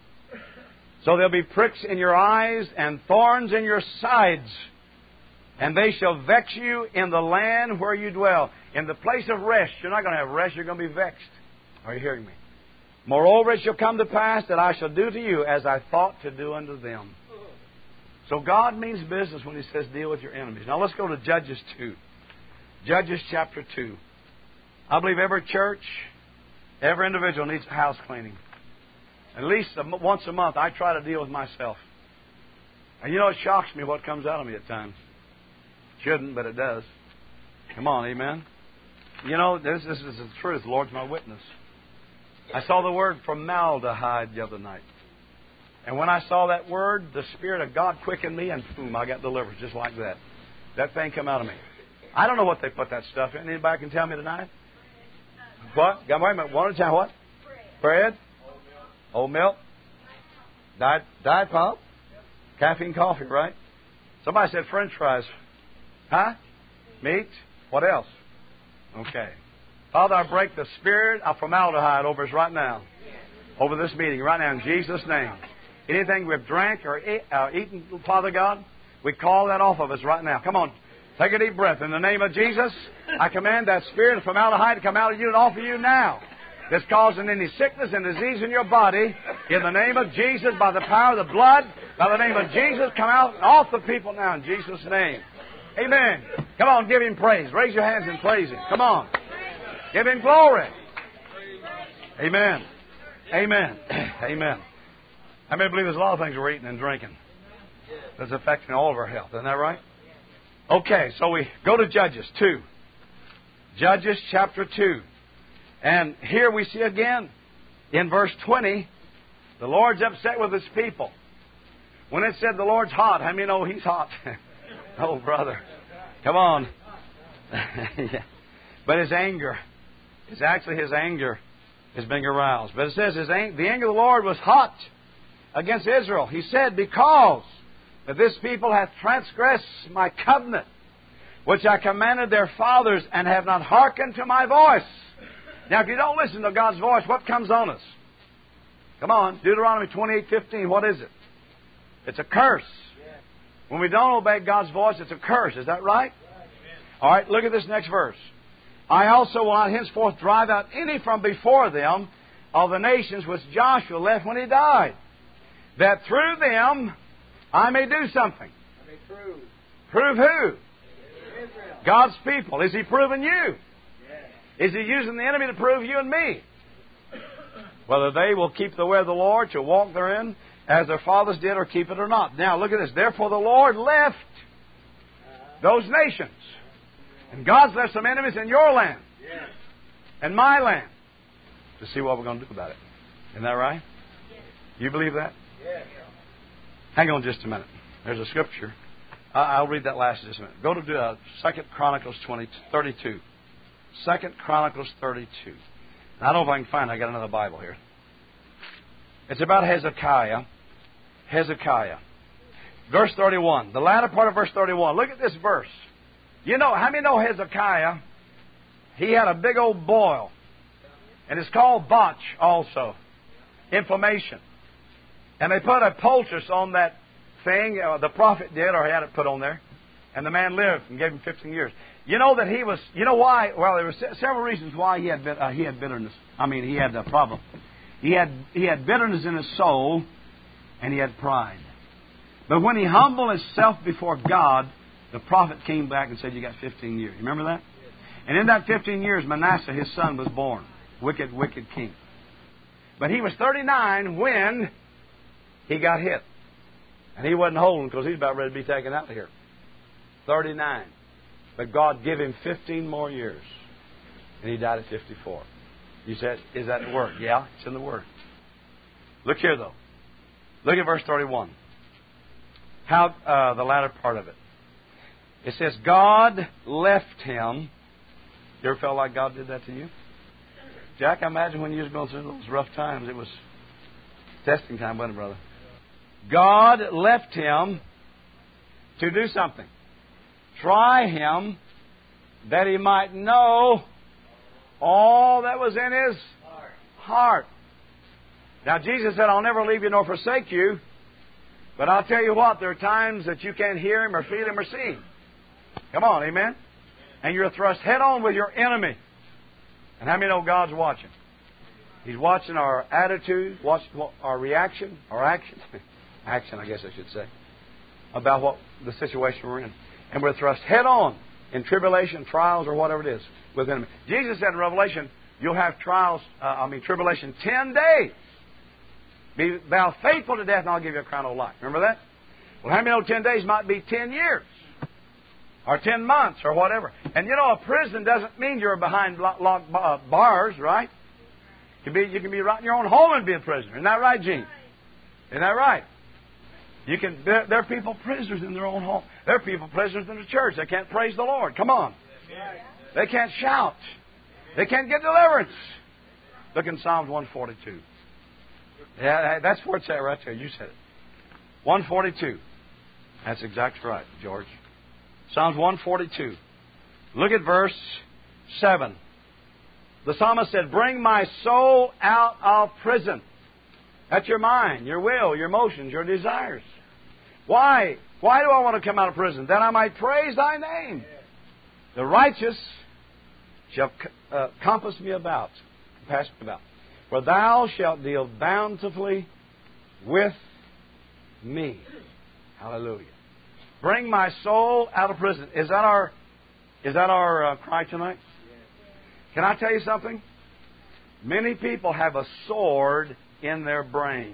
So there'll be pricks in your eyes and thorns in your sides, and they shall vex you in the land where you dwell. In the place of rest, you're not going to have rest, you're going to be vexed. Are you hearing me? Moreover, it shall come to pass that I shall do to you as I thought to do unto them. So God means business when He says deal with your enemies. Now let's go to Judges 2. Judges chapter 2. I believe every church, every individual needs a house cleaning. At least once a month, I try to deal with myself. And you know, it shocks me what comes out of me at times. Shouldn't, but it does. Come on, amen? You know, this is the truth. The Lord's my witness. I saw the word formaldehyde the other night. And when I saw that word, the Spirit of God quickened me, and boom, I got delivered just like that. That thing come out of me. I don't know what they put that stuff in. Anybody can tell me tonight? What? Wait a minute. One at a time. What? Bread? Old milk? Diet pop? Caffeine coffee, right? Somebody said French fries. Huh? Meat? What else? Okay. Father, I break the spirit of formaldehyde over us right now. Over this meeting, right now, in Jesus' name. Anything we've drank or eaten, Father God, we call that off of us right now. Come on. Take a deep breath. In the name of Jesus, I command that spirit of formaldehyde to come out of you and off of you now. That's causing any sickness and disease in your body. In the name of Jesus, by the power of the blood, by the name of Jesus, come out and off the people now in Jesus' name. Amen. Come on, give Him praise. Raise your hands and praise Him. Come on. Give Him glory. Amen. Amen. Amen. How many believe there's a lot of things we're eating and drinking that's affecting all of our health? Isn't that right? Okay, so we go to Judges 2. Judges chapter 2. And here we see again, in verse 20, the Lord's upset with His people. When it said the Lord's hot, how many know He's hot? Oh, brother. Come on. Yeah. But His anger, it's actually His anger is being aroused. But it says the anger of the Lord was hot against Israel. He said, because that this people hath transgressed my covenant, which I commanded their fathers, and have not hearkened to my voice. Now, if you don't listen to God's voice, what comes on us? Come on, Deuteronomy 28:15. What is it? It's a curse. When we don't obey God's voice, it's a curse. Is that right? All right, look at this next verse. I also will not henceforth drive out any from before them of the nations which Joshua left when he died, that through them I may do something. Prove who? God's people. Is He proving you? Is He using the enemy to prove you and me? Whether they will keep the way of the Lord to walk therein as their fathers did, or keep it or not. Now look at this. Therefore the Lord left those nations. And God's left some enemies in your land and my land to see what we're going to do about it. Isn't that right? You believe that? Hang on just a minute. There's a scripture. I'll read that last just a minute. Go to 2 Chronicles 32. 2 Chronicles 32. I don't know if I can find it. I got another Bible here. It's about Hezekiah. Hezekiah. Verse 31. The latter part of verse 31. Look at this verse. You know, how many know Hezekiah? He had a big old boil. And it's called botch also. Inflammation. And they put a poultice on that thing. The prophet did, or he had it put on there. And the man lived and gave him 15 years. You know that he was... You know why? Well, there were several reasons why he had bitterness. He had a problem. He had bitterness in his soul, and he had pride. But when he humbled himself before God, the prophet came back and said, you got 15 years. You remember that? And in that 15 years, Manasseh, his son, was born. Wicked, wicked king. But he was 39 when he got hit. And he wasn't holding because he's about ready to be taken out of here. 39. But God gave him 15 more years. And he died at 54. You said, is that the Word? Yeah, it's in the Word. Look here, though. Look at verse 31. How the latter part of it. It says, God left him. You ever felt like God did that to you? Jack, I imagine when you was going through those rough times, it was testing time, wasn't it, brother? God left him to do something. try him, that he might know all that was in his heart. Now, Jesus said, I'll never leave you nor forsake you. But I'll tell you what, there are times that you can't hear Him or feel Him or see Him. Come on, amen? And you're thrust head on with your enemy. And how many know God's watching? He's watching our attitude, watching our reaction, our action. Action, I guess I should say. About what the situation we're in. And we're thrust head on in tribulation, trials, or whatever it is with the enemy. Jesus said in Revelation, you'll have tribulation 10 days. Be thou faithful to death, and I'll give you a crown of life. Remember that? Well, how many know 10 days might be 10 years? Or 10 months, or whatever. And you know, a prison doesn't mean you're behind locked bars, right? You can be right in your own home and be a prisoner. Isn't that right, Gene? Isn't that right? There are people prisoners in their own home. There are people prisoners in the church. They can't praise the Lord. Come on. They can't shout. They can't get deliverance. Look in Psalms 142. Yeah, that's where it's at right there. You said it. 142. That's exactly right, George. Psalms 142. Look at verse 7. The psalmist said, bring my soul out of prison. That's your mind, your will, your emotions, your desires. Why? Why do I want to come out of prison? That I might praise thy name. The righteous shall compass me about, pass me about. For thou shalt deal bountifully with me. Hallelujah. Bring my soul out of prison. Is that our cry tonight? Can I tell you something? Many people have a sword in their brain.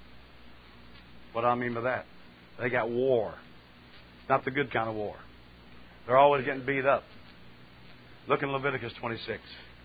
What do I mean by that? They got war. Not the good kind of war. They're always getting beat up. Look in Leviticus 26.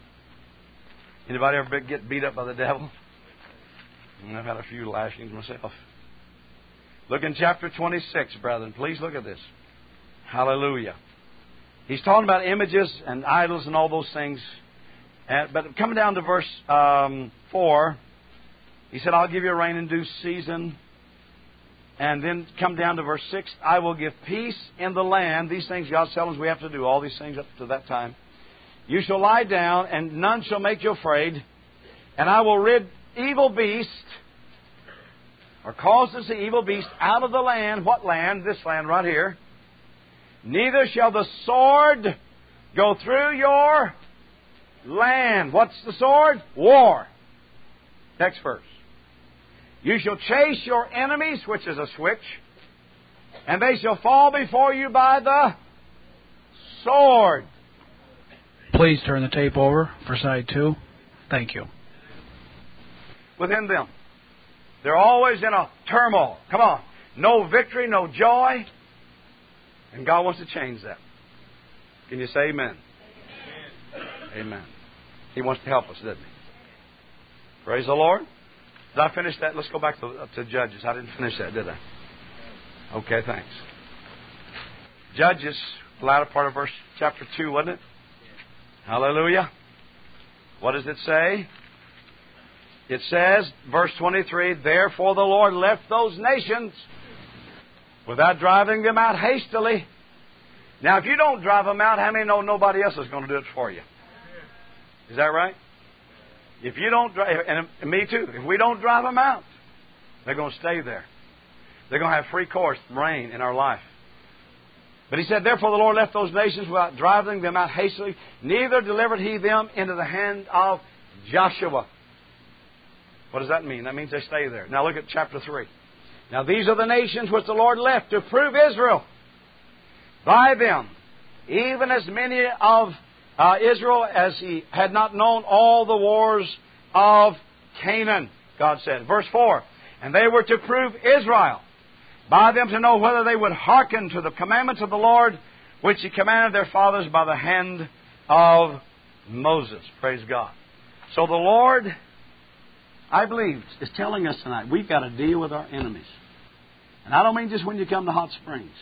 Anybody ever get beat up by the devil? I've had a few lashings myself. Look in chapter 26, brethren. Please look at this. Hallelujah. He's talking about images and idols and all those things. But coming down to verse 4, he said, I'll give you rain in due season. And then come down to verse 6, I will give peace in the land. These things God's telling us we have to do, all these things up to that time. You shall lie down, and none shall make you afraid. And I will rid evil beast, or cause to see evil beast out of the land. What land? This land right here. Neither shall the sword go through your land. What's the sword? War. Next verse. You shall chase your enemies, which is a switch, and they shall fall before you by the sword. Please turn the tape over for side 2. Thank you. Within them. They're always in a turmoil. Come on. No victory, no joy. And God wants to change that. Can you say amen? Amen. He wants to help us, doesn't he? Praise the Lord. Did I finish that? Let's go back to Judges. I didn't finish that, did I? Okay, thanks. Judges, the latter part of chapter 2, wasn't it? Hallelujah. What does it say? It says, verse 23, therefore the Lord left those nations without driving them out hastily. Now, if you don't drive them out, how many know nobody else is going to do it for you? Is that right? If you don't drive, and me too, if we don't drive them out, they're going to stay there. They're going to have free course, reign in our life. But he said, therefore the Lord left those nations without driving them out hastily, neither delivered he them into the hand of Joshua. What does that mean? That means they stay there. Now look at chapter 3. Now these are the nations which the Lord left to prove Israel. By them, even as many of Israel as he had not known all the wars of Canaan, God said. Verse 4, and they were to prove Israel, by them to know whether they would hearken to the commandments of the Lord, which He commanded their fathers by the hand of Moses. Praise God. So the Lord, I believe, is telling us tonight, we've got to deal with our enemies. And I don't mean just when you come to Hot Springs.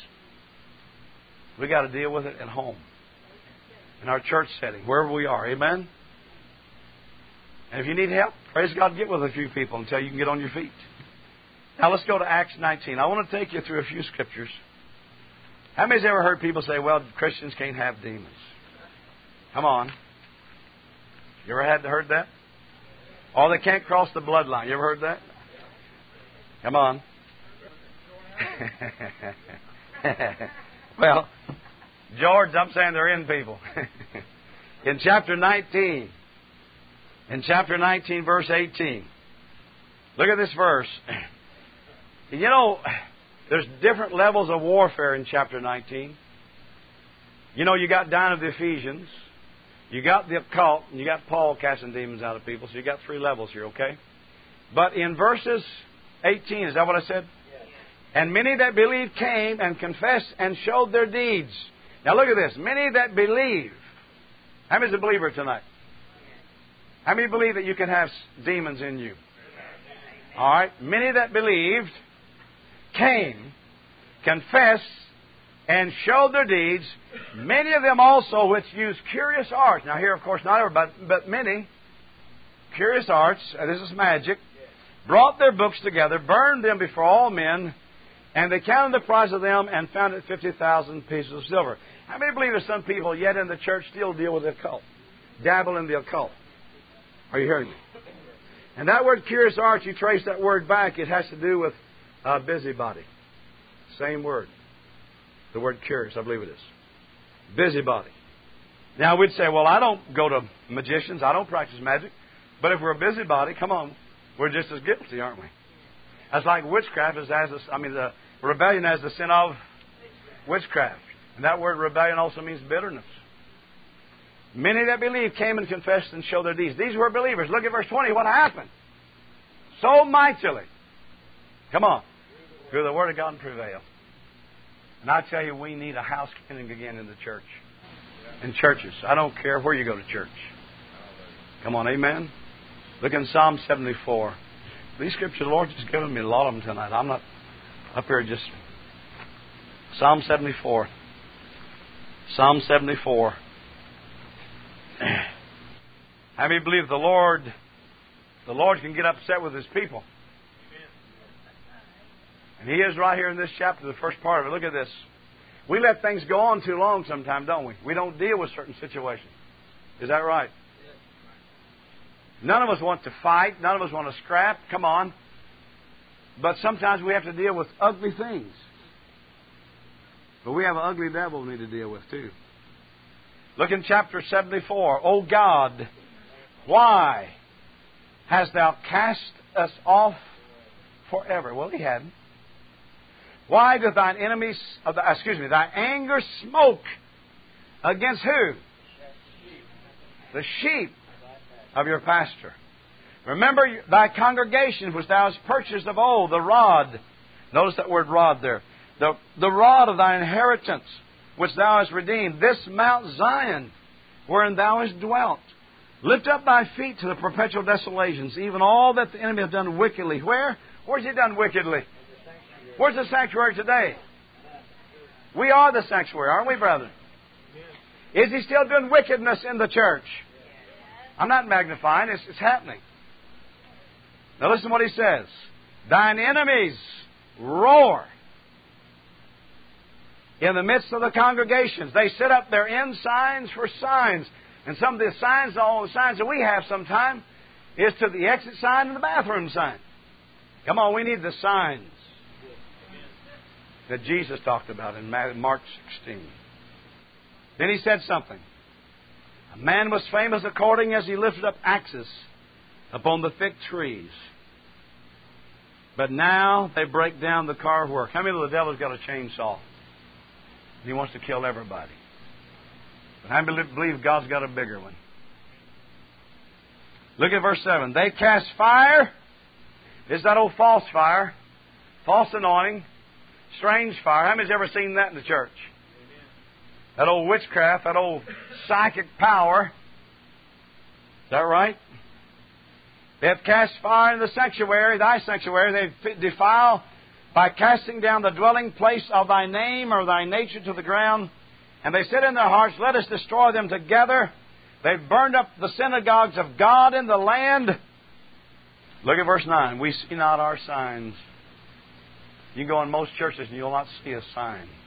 We've got to deal with it at home, in our church setting, wherever we are. Amen? And if you need help, praise God, get with a few people until you can get on your feet. Now let's go to Acts 19. I want to take you through a few scriptures. How many's ever heard people say, well, Christians can't have demons? Come on. You ever heard that? Oh, they can't cross the bloodline. You ever heard that? Come on. Well, George, I'm saying they're in people. In chapter 19, verse 18, look at this verse. You know, there's different levels of warfare in chapter 19. You know, you got down of the Ephesians, you got the occult, and you got Paul casting demons out of people, so you got 3 levels here, okay? But in verses 18, is that what I said? Yes. And many that believed came and confessed and showed their deeds. Now look at this. Many that believe. How many is a believer tonight? How many believe that you can have demons in you? All right. Many that believed came, confessed, and showed their deeds. Many of them also which used curious arts. Now here, of course, not everybody, but many. Curious arts, this is magic, brought their books together, burned them before all men, and they counted the price of them and found it 50,000 pieces of silver. How many believe there's some people yet in the church still deal with the occult? Dabble in the occult. Are you hearing me? And that word curious arts, you trace that word back, it has to do with busybody. Same word. The word curious, I believe it is. Busybody. Now we'd say, well, I don't go to magicians, I don't practice magic. But if we're a busybody, come on, we're just as guilty, aren't we? That's like witchcraft the rebellion as the sin of witchcraft. And that word rebellion also means bitterness. Many that believed came and confessed and showed their deeds. These were believers. Look at verse 20. What happened? So mightily. Come on. Through the Word of God and prevail. And I tell you, we need a house cleaning again in the church. In churches. I don't care where you go to church. Come on, amen? Look in Psalm 74. These scriptures, the Lord just given me a lot of them tonight. I'm not up here just... Psalm 74. Psalm 74. How many believe the Lord can get upset with His people? And He is right here in this chapter, the first part of it. Look at this. We let things go on too long sometimes, don't we? We don't deal with certain situations. Is that right? None of us want to fight. None of us want to scrap. Come on. But sometimes we have to deal with ugly things. But we have an ugly devil we need to deal with too. Look in chapter 74. O God, why hast Thou cast us off forever? Well, He hadn't. Why doth Thine enemies, Thy anger smoke against who? The sheep of Your pasture. Remember Thy congregation which Thou hast purchased of old, the rod. Notice that word rod there. The rod of Thy inheritance, which Thou hast redeemed. This Mount Zion, wherein Thou hast dwelt. Lift up Thy feet to the perpetual desolations, even all that the enemy hath done wickedly. Where? Where's he done wickedly? Where's the sanctuary today? We are the sanctuary, aren't we, brethren? Is he still doing wickedness in the church? I'm not magnifying. It's happening. Now listen to what he says. Thine enemies roar in the midst of the congregations. They set up their end signs for signs. And some of the signs, all the signs that we have sometimes, is to the exit sign and the bathroom sign. Come on, we need the signs that Jesus talked about in Mark 16. Then he said something. A man was famous according as he lifted up axes upon the thick trees. But now they break down the carved work. How many of the devil's got a chainsaw? He wants to kill everybody. But I believe God's got a bigger one. Look at verse 7. They cast fire. This is that old false fire. False anointing. Strange fire. How many's ever seen that in the church? That old witchcraft, that old psychic power. Is that right? They have cast fire in the sanctuary, Thy sanctuary. They defile by casting down the dwelling place of Thy name or Thy nature to the ground. And they said in their hearts, let us destroy them together. They've burned up the synagogues of God in the land. Look at verse 9. We see not our signs. You can go in most churches and you'll not see a sign.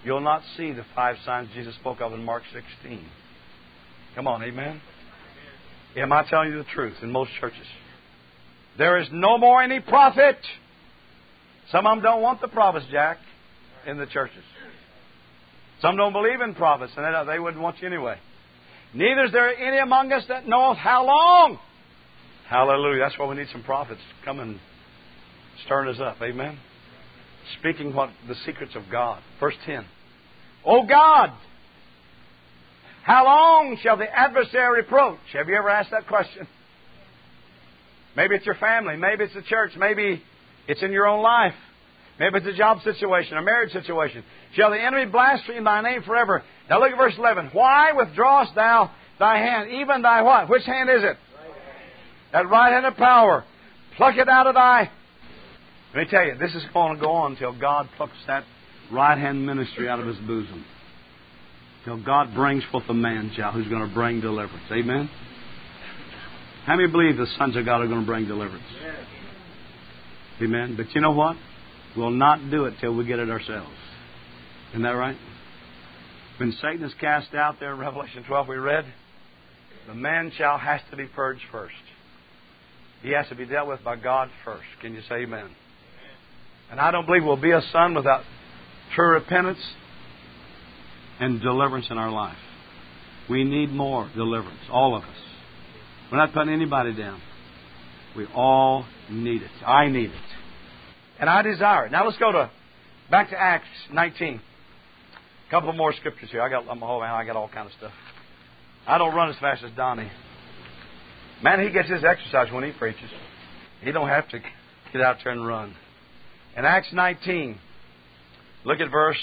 you'll not see the 5 signs Jesus spoke of in Mark 16. Come on, amen? Am I telling you the truth in most churches? There is no more any prophet. Some of them don't want the prophets, Jack, in the churches. Some don't believe in prophets, and they wouldn't want you anyway. Neither is there any among us that knoweth how long. Hallelujah. That's why we need some prophets to come and stirring us up. Amen? Speaking what the secrets of God. Verse 10. O God, how long shall the adversary reproach? Have you ever asked that question? Maybe it's your family. Maybe it's the church. Maybe it's in your own life. Maybe it's a job situation, a marriage situation. Shall the enemy blaspheme thy name forever? Now look at verse 11. Why withdrawest thou thy hand? Even thy what? Which hand is it? That right hand of power. Pluck it out of thy... Let me tell you, this is going to go on until God plucks that right hand ministry out of his bosom. Till God brings forth a man, child, who's going to bring deliverance. Amen? How many believe the sons of God are going to bring deliverance? Amen? But you know what? We'll not do it till we get it ourselves. Isn't that right? When Satan is cast out there in Revelation 12 we read, the man-child has to be purged first. He has to be dealt with by God first. Can you say amen? And I don't believe we'll be a son without true repentance and deliverance in our life. We need more deliverance, all of us. We're not putting anybody down. We all need it. I need it. And I desire it. Now let's go back to Acts 19. A couple more scriptures here. I got all kind of stuff. I don't run as fast as Donnie. Man, he gets his exercise when he preaches. He don't have to get out there and run. In Acts 19, look at verse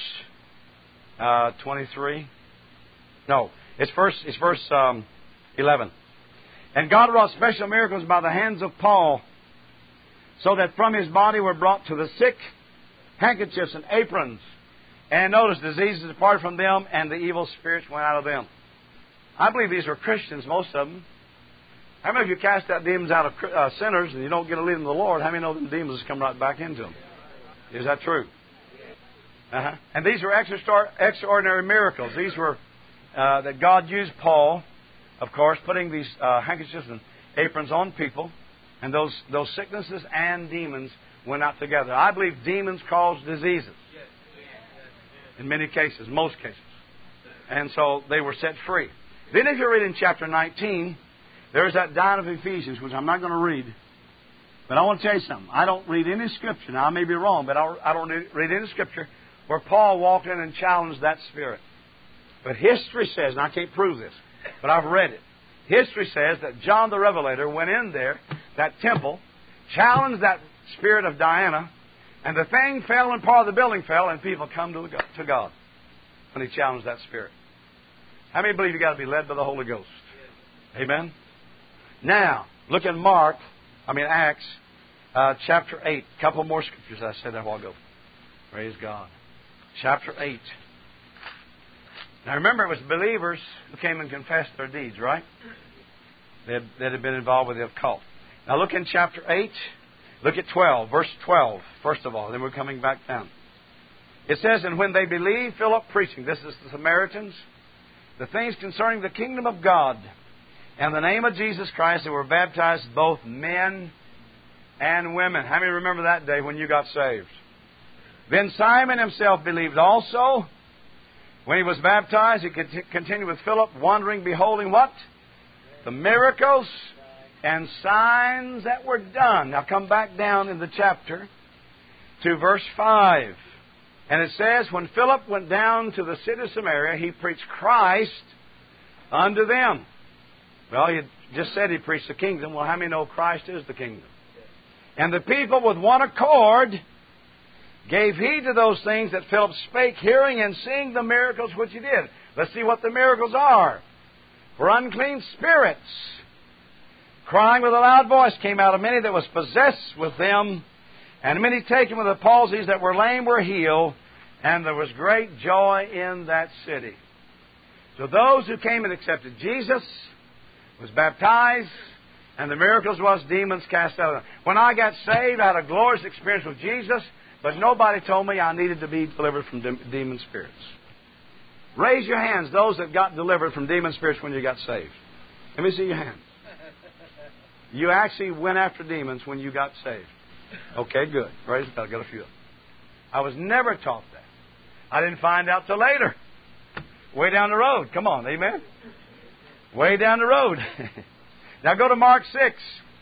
23. No, it's verse 11. And God wrought special miracles by the hands of Paul, so that from his body were brought to the sick handkerchiefs and aprons. And notice, diseases departed from them, and the evil spirits went out of them. I believe these were Christians, most of them. How many of you cast out demons out of sinners and you don't get to lead them to the Lord? How many know them demons come right back into them? Is that true? Uh-huh. And these were extraordinary miracles. These were that God used Paul, of course, putting these handkerchiefs and aprons on people. And those sicknesses and demons went out together. I believe demons cause diseases. In many cases, most cases. And so they were set free. Then if you read in chapter 19, there's that dine of Ephesians, which I'm not going to read. But I want to tell you something. I don't read any scripture. Now, I may be wrong, but I don't read any scripture where Paul walked in and challenged that spirit. But history says, and I can't prove this, but I've read it. History says that John the Revelator went in there, that temple, challenged that spirit of Diana, and the thing fell and part of the building fell, and people come to God when he challenged that spirit. How many believe you've got to be led by the Holy Ghost? Amen? Now, look at Acts chapter 8. A couple more scriptures I said that a while ago. Praise God. Chapter 8. Now remember, it was believers who came and confessed their deeds, right? That had been involved with the occult. Now look in chapter 8. Look at 12, verse 12, first of all. Then we're coming back down. It says, and when they believed Philip preaching, this is the Samaritans, the things concerning the kingdom of God, and the name of Jesus Christ, they were baptized, both men and women. How many remember that day when you got saved? Then Simon himself believed also. When he was baptized, he continued with Philip, wondering, beholding what? The miracles and signs that were done. Now come back down in the chapter to verse 5. And it says, when Philip went down to the city of Samaria, he preached Christ unto them. Well, he just said he preached the kingdom. Well, how many know Christ is the kingdom? And the people with one accord gave heed to those things that Philip spake, hearing and seeing the miracles which he did. Let's see what the miracles are. For unclean spirits, crying with a loud voice, came out of many that was possessed with them, and many taken with the palsies that were lame were healed, and there was great joy in that city. So those who came and accepted Jesus, was baptized, and the miracles was demons cast out of them. When I got saved, I had a glorious experience with Jesus. But nobody told me I needed to be delivered from demon spirits. Raise your hands, those that got delivered from demon spirits when you got saved. Let me see your hand. You actually went after demons when you got saved. Okay, good. Praise God. Got a few. I was never taught that. I didn't find out till later. Way down the road. Come on, amen? Way down the road. Now go to Mark 6.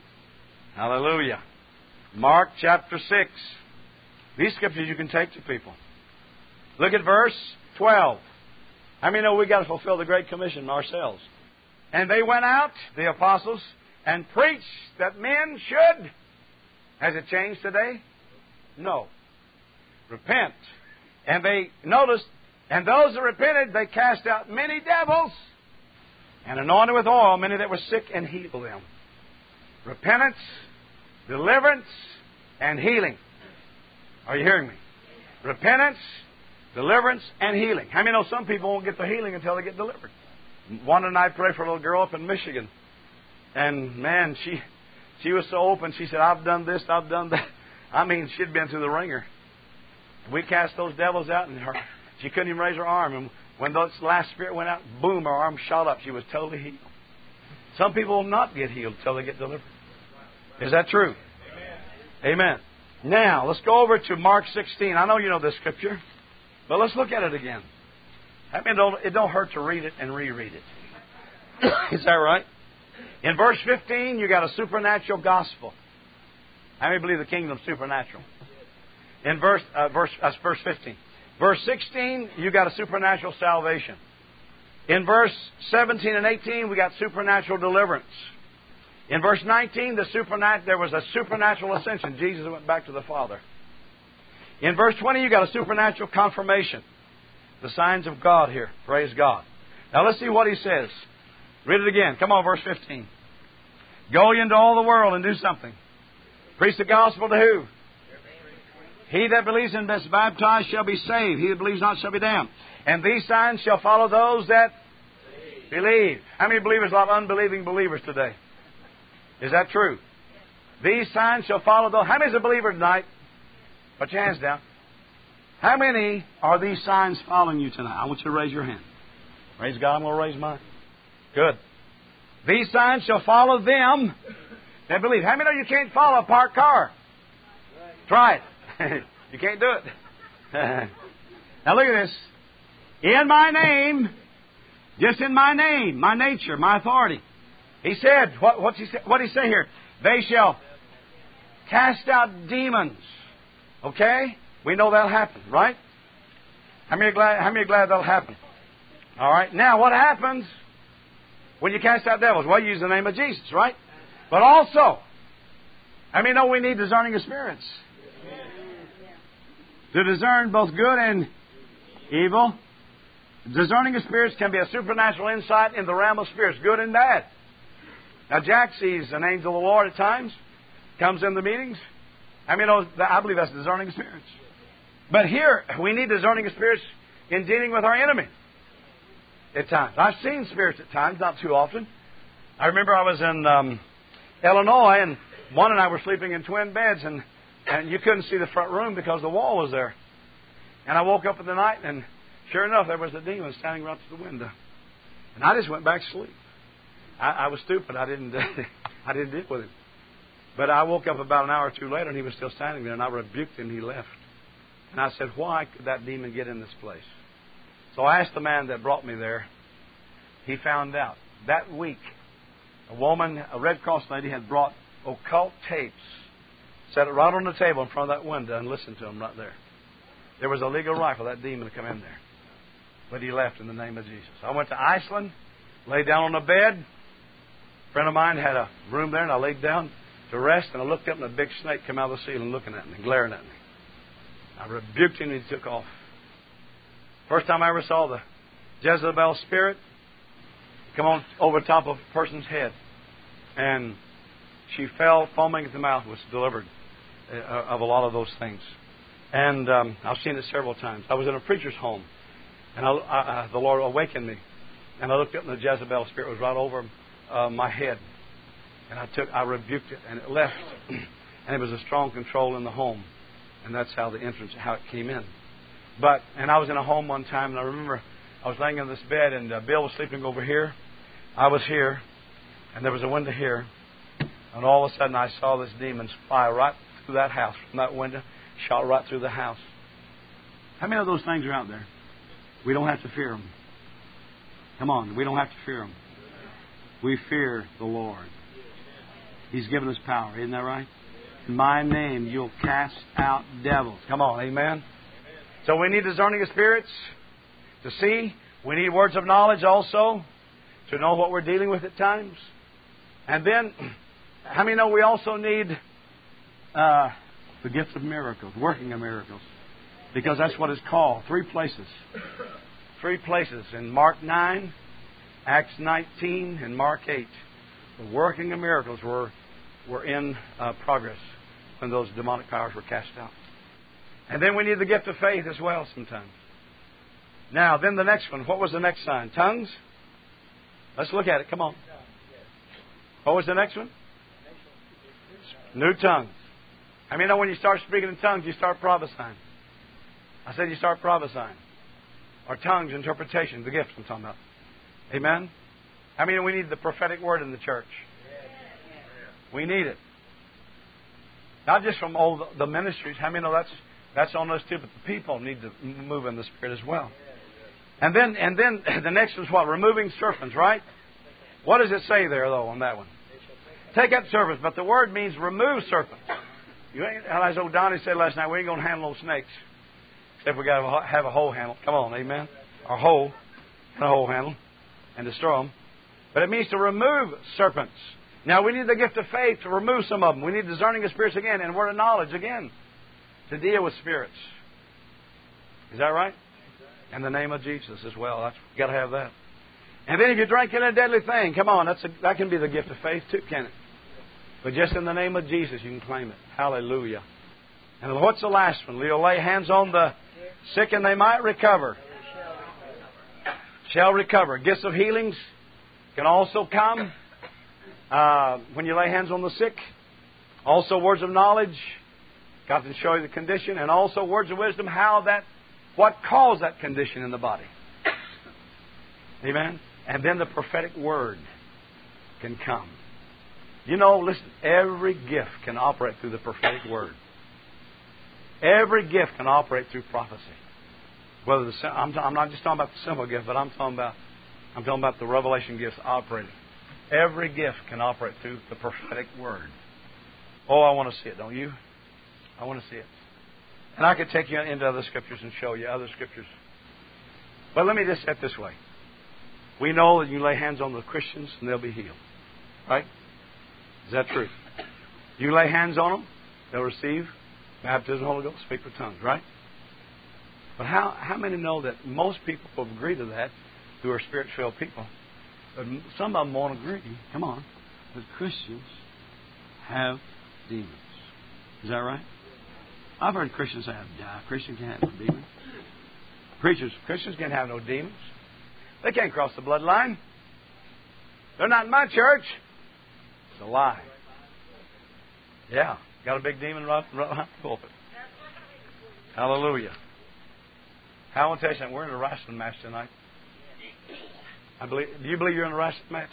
Hallelujah. Mark chapter 6. These scriptures you can take to people. Look at verse 12. How many know we got to fulfill the Great Commission ourselves? And they went out, the apostles, and preached that men should. Has it changed today? No. Repent. And they noticed, and those that repented, they cast out many devils and anointed with oil many that were sick and healed them. Repentance, deliverance, and healing. Are you hearing me? Repentance, deliverance, and healing. How many know some people won't get the healing until they get delivered? One night I prayed for a little girl up in Michigan. And man, she was so open. She said, I've done this, I've done that. I mean, she'd been through the ringer. We cast those devils out, and she couldn't even raise her arm. And when that last spirit went out, boom, her arm shot up. She was totally healed. Some people will not get healed until they get delivered. Is that true? Amen. Now, let's go over to Mark 16. I know you know this scripture, but let's look at it again. I mean, it don't hurt to read it and reread it. Is that right? In verse 15, you got a supernatural gospel. How many believe the kingdom is supernatural? In verse 15. Verse 16, you got a supernatural salvation. In verse 17 and 18, we got supernatural deliverance. In verse 19, there was a supernatural ascension. Jesus went back to the Father. In verse 20, you got a supernatural confirmation. The signs of God here. Praise God. Now let's see what He says. Read it again. Come on, verse 15. Go ye into all the world and do something. Preach the gospel to who? He that believes and is baptized shall be saved. He that believes not shall be damned. And these signs shall follow those that believe. How many believers love unbelieving believers today? Is that true? These signs shall follow those. How many is a believer tonight? Put your hands down. How many are these signs following you tonight? I want you to raise your hand. Praise God, I'm going to raise mine. Good. These signs shall follow them that believe. How many know you can't follow a parked car? Try it. You can't do it. Now look at this. In my name, just in my name, my nature, my authority. He said, what did he say here? They shall cast out demons. Okay? We know that'll happen, right? How many are glad that'll happen? All right. Now, what happens when you cast out devils? Well, you use the name of Jesus, right? But also, how many know we need discerning of spirits? To discern both good and evil. Discerning of spirits can be a supernatural insight in the realm of spirits, good and bad. Now, Jack sees an angel of the Lord at times, comes in the meetings. I believe that's discerning of spirits. But here, we need discerning of spirits in dealing with our enemy at times. I've seen spirits at times, not too often. I remember I was in Illinois, and one and I were sleeping in twin beds, and you couldn't see the front room because the wall was there. And I woke up in the night, and sure enough, there was a demon standing right to the window. And I just went back to sleep. I was stupid. I didn't deal with him. But I woke up about an hour or two later, and he was still standing there, and I rebuked him, and he left. And I said, why could that demon get in this place? So I asked the man that brought me there. He found out. That week, a Red Cross lady, had brought occult tapes, set it right on the table in front of that window, and listened to them right there. There was a legal right for that demon to come in there. But he left in the name of Jesus. I went to Iceland, laid down on a bed. A friend of mine had a room there, and I laid down to rest, and I looked up, and a big snake came out of the ceiling looking at me, glaring at me. I rebuked him, and he took off. First time I ever saw the Jezebel spirit come on over the top of a person's head. And she fell foaming at the mouth, was delivered of a lot of those things. And I've seen it several times. I was in a preacher's home, and the Lord awakened me. And I looked up, and the Jezebel spirit was right over my head. And I rebuked it, and it left. And it was a strong control in the home. And that's how the entrance, how it came in. And I was in a home one time, and I remember I was laying in this bed, and Bill was sleeping over here. I was here, and there was a window here. And all of a sudden, I saw this demon fly right through that house, from that window, shot right through the house. How many of those things are out there? We don't have to fear them. Come on, we don't have to fear them. We fear the Lord. He's given us power. Isn't that right? In my name, you'll cast out devils. Come on, amen? So we need discerning of spirits to see. We need words of knowledge also to know what we're dealing with at times. And then, how many know we also need the gift of miracles, working of miracles? Because that's what it's called. 3 places. 3 places. In Mark 9, Acts 19, and Mark 8. The working of miracles were in progress when those demonic powers were cast out. And then we need the gift of faith as well sometimes. Now, then the next one. What was the next sign? Tongues? Let's look at it. Come on. What was the next one? New tongues. I mean, when you start speaking in tongues, you start prophesying. I said you start prophesying. Or tongues, interpretation, the gift I'm talking about. Amen? I mean, we need the prophetic word in the church. We need it. Not just from all the ministries. How many know that's on us too, but the people need to move in the Spirit as well. And then the next one's what? Removing serpents, right? What does it say there, though, on that one? Take up serpents, but the word means remove serpents. As old Donnie said last night, we ain't going to handle no snakes. Except we got to have a hoe handle. Come on, amen? Or hoe, and a hoe handle, and destroy them. But it means to remove serpents. Now, we need the gift of faith to remove some of them. We need discerning of spirits again, and word of knowledge again, to deal with spirits. Is that right? In the name of Jesus as well. You've got to have that. And then if you're drinking a deadly thing, come on, that can be the gift of faith too, can it? But just in the name of Jesus, you can claim it. Hallelujah. And what's the last one? You'll lay hands on the sick and they might recover. Shall recover. Gifts of healings can also come when you lay hands on the sick. Also words of knowledge. God can show you the condition. And also words of wisdom, what caused that condition in the body. Amen? And then the prophetic word can come. You know, listen, every gift can operate through the prophetic word. Every gift can operate through prophecy. I'm not just talking about the simple gift, but I'm talking about the revelation gifts operating. Every gift can operate through the prophetic word. Oh, I want to see it, don't you? I want to see it. And I could take you into other scriptures and show you other scriptures. But let me just say it this way. We know that you lay hands on the Christians and they'll be healed. Right? Is that true? You lay hands on them, they'll receive baptism of the Holy Ghost, speak with tongues, right? But how many know that most people will agree to that who are spirit-filled people? But some of them won't agree, come on, that Christians have demons. Is that right? I've heard Christians say, Christians can't have no demons. Christians can't have no demons. They can't cross the bloodline. They're not in my church. It's a lie. Yeah. Got a big demon right behind the pulpit. Hallelujah. I want to tell you something. We're in a wrestling match tonight. Do you believe you're in a wrestling match?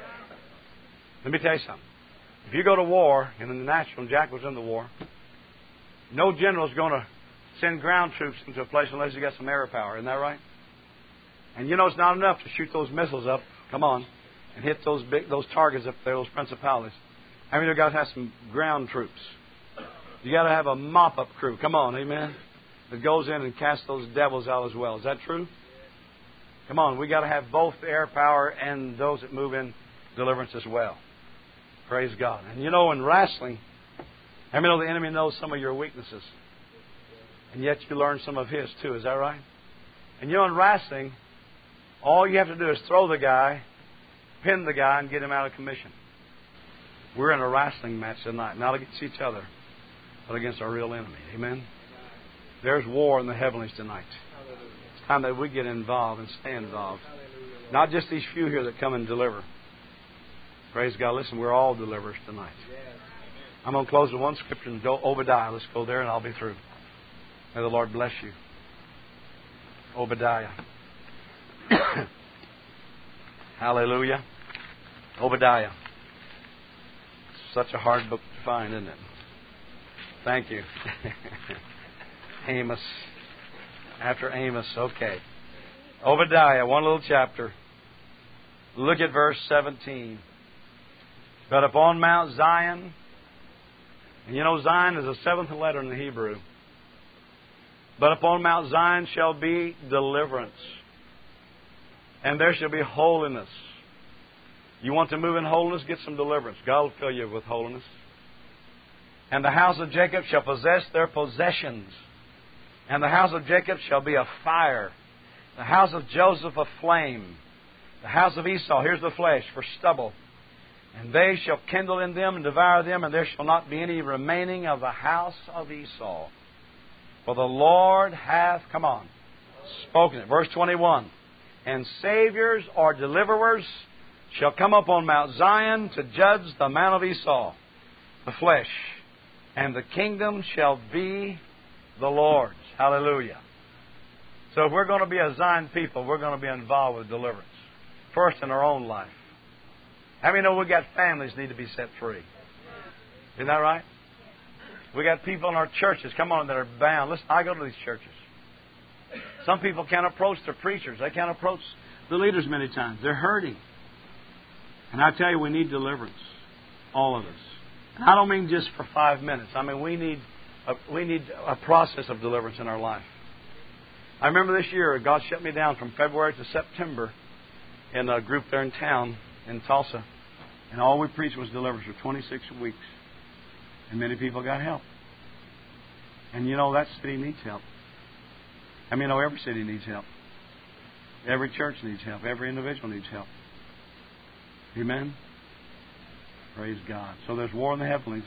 Let me tell you something. If you go to war, and in the natural, and Jack was in the war, no general's going to send ground troops into a place unless you got some air power. Isn't that right? And you know it's not enough to shoot those missiles up. Come on. And hit those targets up there, those principalities. I mean, you've got to have some ground troops. You got to have a mop-up crew. Come on, amen. That goes in and casts those devils out as well. Is that true? Come on, we got to have both the air power and those that move in deliverance as well. Praise God. And you know, in wrestling, I mean, the enemy knows some of your weaknesses, and yet you learn some of his too. Is that right? And you know, in wrestling, all you have to do is throw the guy, pin the guy, and get him out of commission. We're in a wrestling match tonight, not against each other, but against our real enemy. Amen? There's war in the heavenlies tonight. It's time that we get involved and stay involved. Not just these few here that come and deliver. Praise God. Listen, we're all deliverers tonight. I'm going to close with one scripture and go Obadiah. Let's go there and I'll be through. May the Lord bless you. Obadiah. Hallelujah. Obadiah. Such a hard book to find, isn't it? Thank you. Amos. After Amos, okay. Obadiah, one little chapter. Look at verse 17. But upon Mount Zion, and you know Zion is the seventh letter in the Hebrew. But upon Mount Zion shall be deliverance, and there shall be holiness. You want to move in holiness? Get some deliverance. God will fill you with holiness. And the house of Jacob shall possess their possessions, and the house of Jacob shall be a fire, the house of Joseph a flame, the house of Esau, here's the flesh, for stubble. And they shall kindle in them and devour them, and there shall not be any remaining of the house of Esau. For the Lord hath, come on, spoken it. Verse 21. And saviors or deliverers shall come up on Mount Zion to judge the mount of Esau, the flesh. And the kingdom shall be the Lord's. Hallelujah. So if we're going to be a Zion people, we're going to be involved with deliverance. First in our own life. How many know we got families need to be set free? Isn't that right? We got people in our churches, come on, that are bound. Listen, I go to these churches. Some people can't approach the preachers. They can't approach the leaders many times. They're hurting. And I tell you, we need deliverance. All of us. And I don't mean just for 5 minutes. I mean, we need a process of deliverance in our life. I remember this year, God shut me down from February to September in a group there in town in Tulsa. And all we preached was deliverance for 26 weeks. And many people got help. And you know, that city needs help. I mean, every city needs help. Every church needs help. Every individual needs help. Amen? Praise God. So there's war in the heavenlies.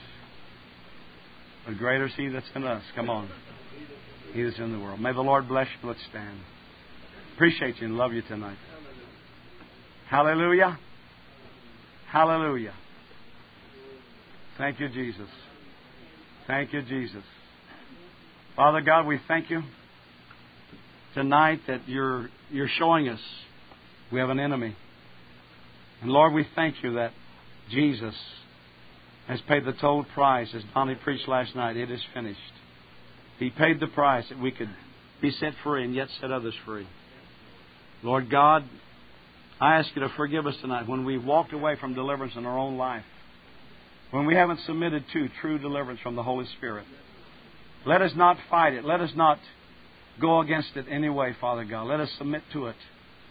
But greater is He that's in us. Come on. He that's in the world. May the Lord bless you. Let's stand. Appreciate you and love you tonight. Hallelujah. Hallelujah. Thank you, Jesus. Thank you, Jesus. Father God, we thank you tonight that you're showing us we have an enemy. And Lord, we thank you that Jesus has paid the total price, as Donnie preached last night. It is finished. He paid the price that we could be set free and yet set others free. Lord God, I ask you to forgive us tonight when we walked away from deliverance in our own life, when we haven't submitted to true deliverance from the Holy Spirit. Let us not fight it. Let us not go against it anyway, Father God. Let us submit to it.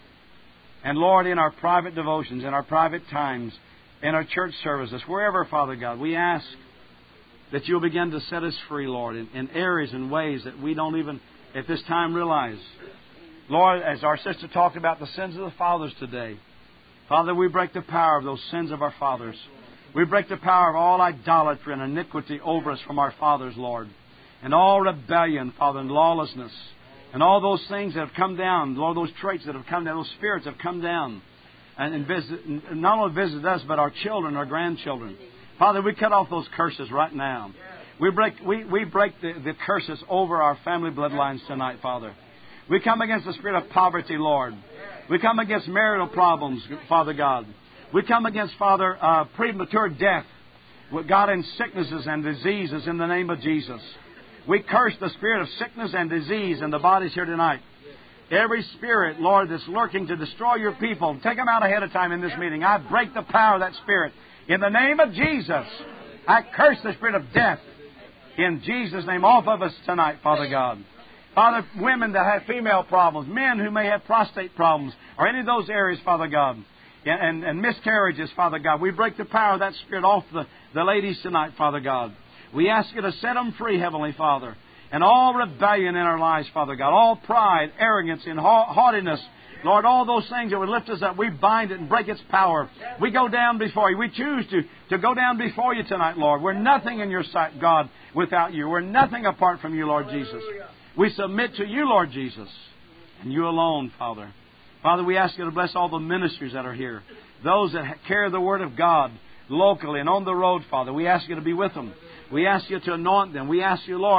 And Lord, in our private devotions, in our private times, in our church services, wherever, Father God, we ask that you'll begin to set us free, Lord, in areas and ways that we don't even at this time realize. Lord, as our sister talked about the sins of the fathers today, Father, we break the power of those sins of our fathers. We break the power of all idolatry and iniquity over us from our fathers, Lord. And all rebellion, Father, and lawlessness. And all those things that have come down, Lord, those traits that have come down, those spirits have come down. And not only visit us, but our children, our grandchildren. Father, we cut off those curses right now. We break the curses over our family bloodlines tonight, Father. We come against the spirit of poverty, Lord. We come against marital problems, Father God. We come against, Father, premature death, God, in sicknesses and diseases in the name of Jesus. We curse the spirit of sickness and disease in the bodies here tonight. Every spirit, Lord, that's lurking to destroy your people, take them out ahead of time in this meeting. I break the power of that spirit. In the name of Jesus, I curse the spirit of death in Jesus' name off of us tonight, Father God. Father, women that have female problems, men who may have prostate problems, or any of those areas, Father God, and miscarriages, Father God, we break the power of that spirit off the ladies tonight, Father God. We ask you to set them free, Heavenly Father. And all rebellion in our lives, Father God, all pride, arrogance, and haughtiness, Lord, all those things that would lift us up, we bind it and break its power. We go down before you. We choose to go down before you tonight, Lord. We're nothing in your sight, God, without you. We're nothing apart from you, Lord Jesus. We submit to you, Lord Jesus, and you alone, Father. Father, we ask you to bless all the ministers that are here, those that carry the Word of God locally and on the road, Father. We ask you to be with them. We ask you to anoint them. We ask you, Lord,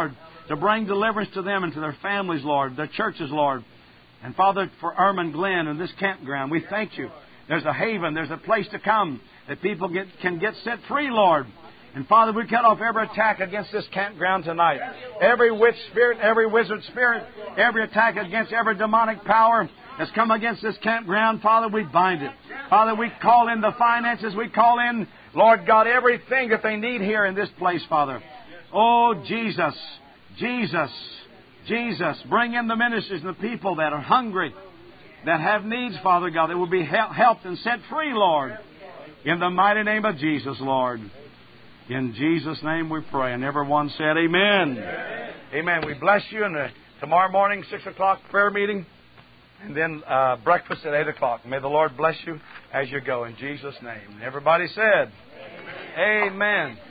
to bring deliverance to them and to their families, Lord, their churches, Lord. And Father, for Ermine Glen and this campground, we thank You. There's a haven, there's a place to come that people can get set free, Lord. And Father, we cut off every attack against this campground tonight. Every witch spirit, every wizard spirit, every attack against every demonic power that's come against this campground, Father, we bind it. Father, we call in the finances, we call in, Lord God, everything that they need here in this place, Father. Oh, Jesus, Jesus, Jesus, bring in the ministers and the people that are hungry, that have needs, Father God, that will be helped and set free, Lord. In the mighty name of Jesus, Lord. In Jesus' name we pray. And everyone said amen. Amen. Amen. We bless you. And tomorrow morning, 6 o'clock prayer meeting. And then breakfast at 8 o'clock. May the Lord bless you as you go in Jesus' name. And everybody said, amen. Amen.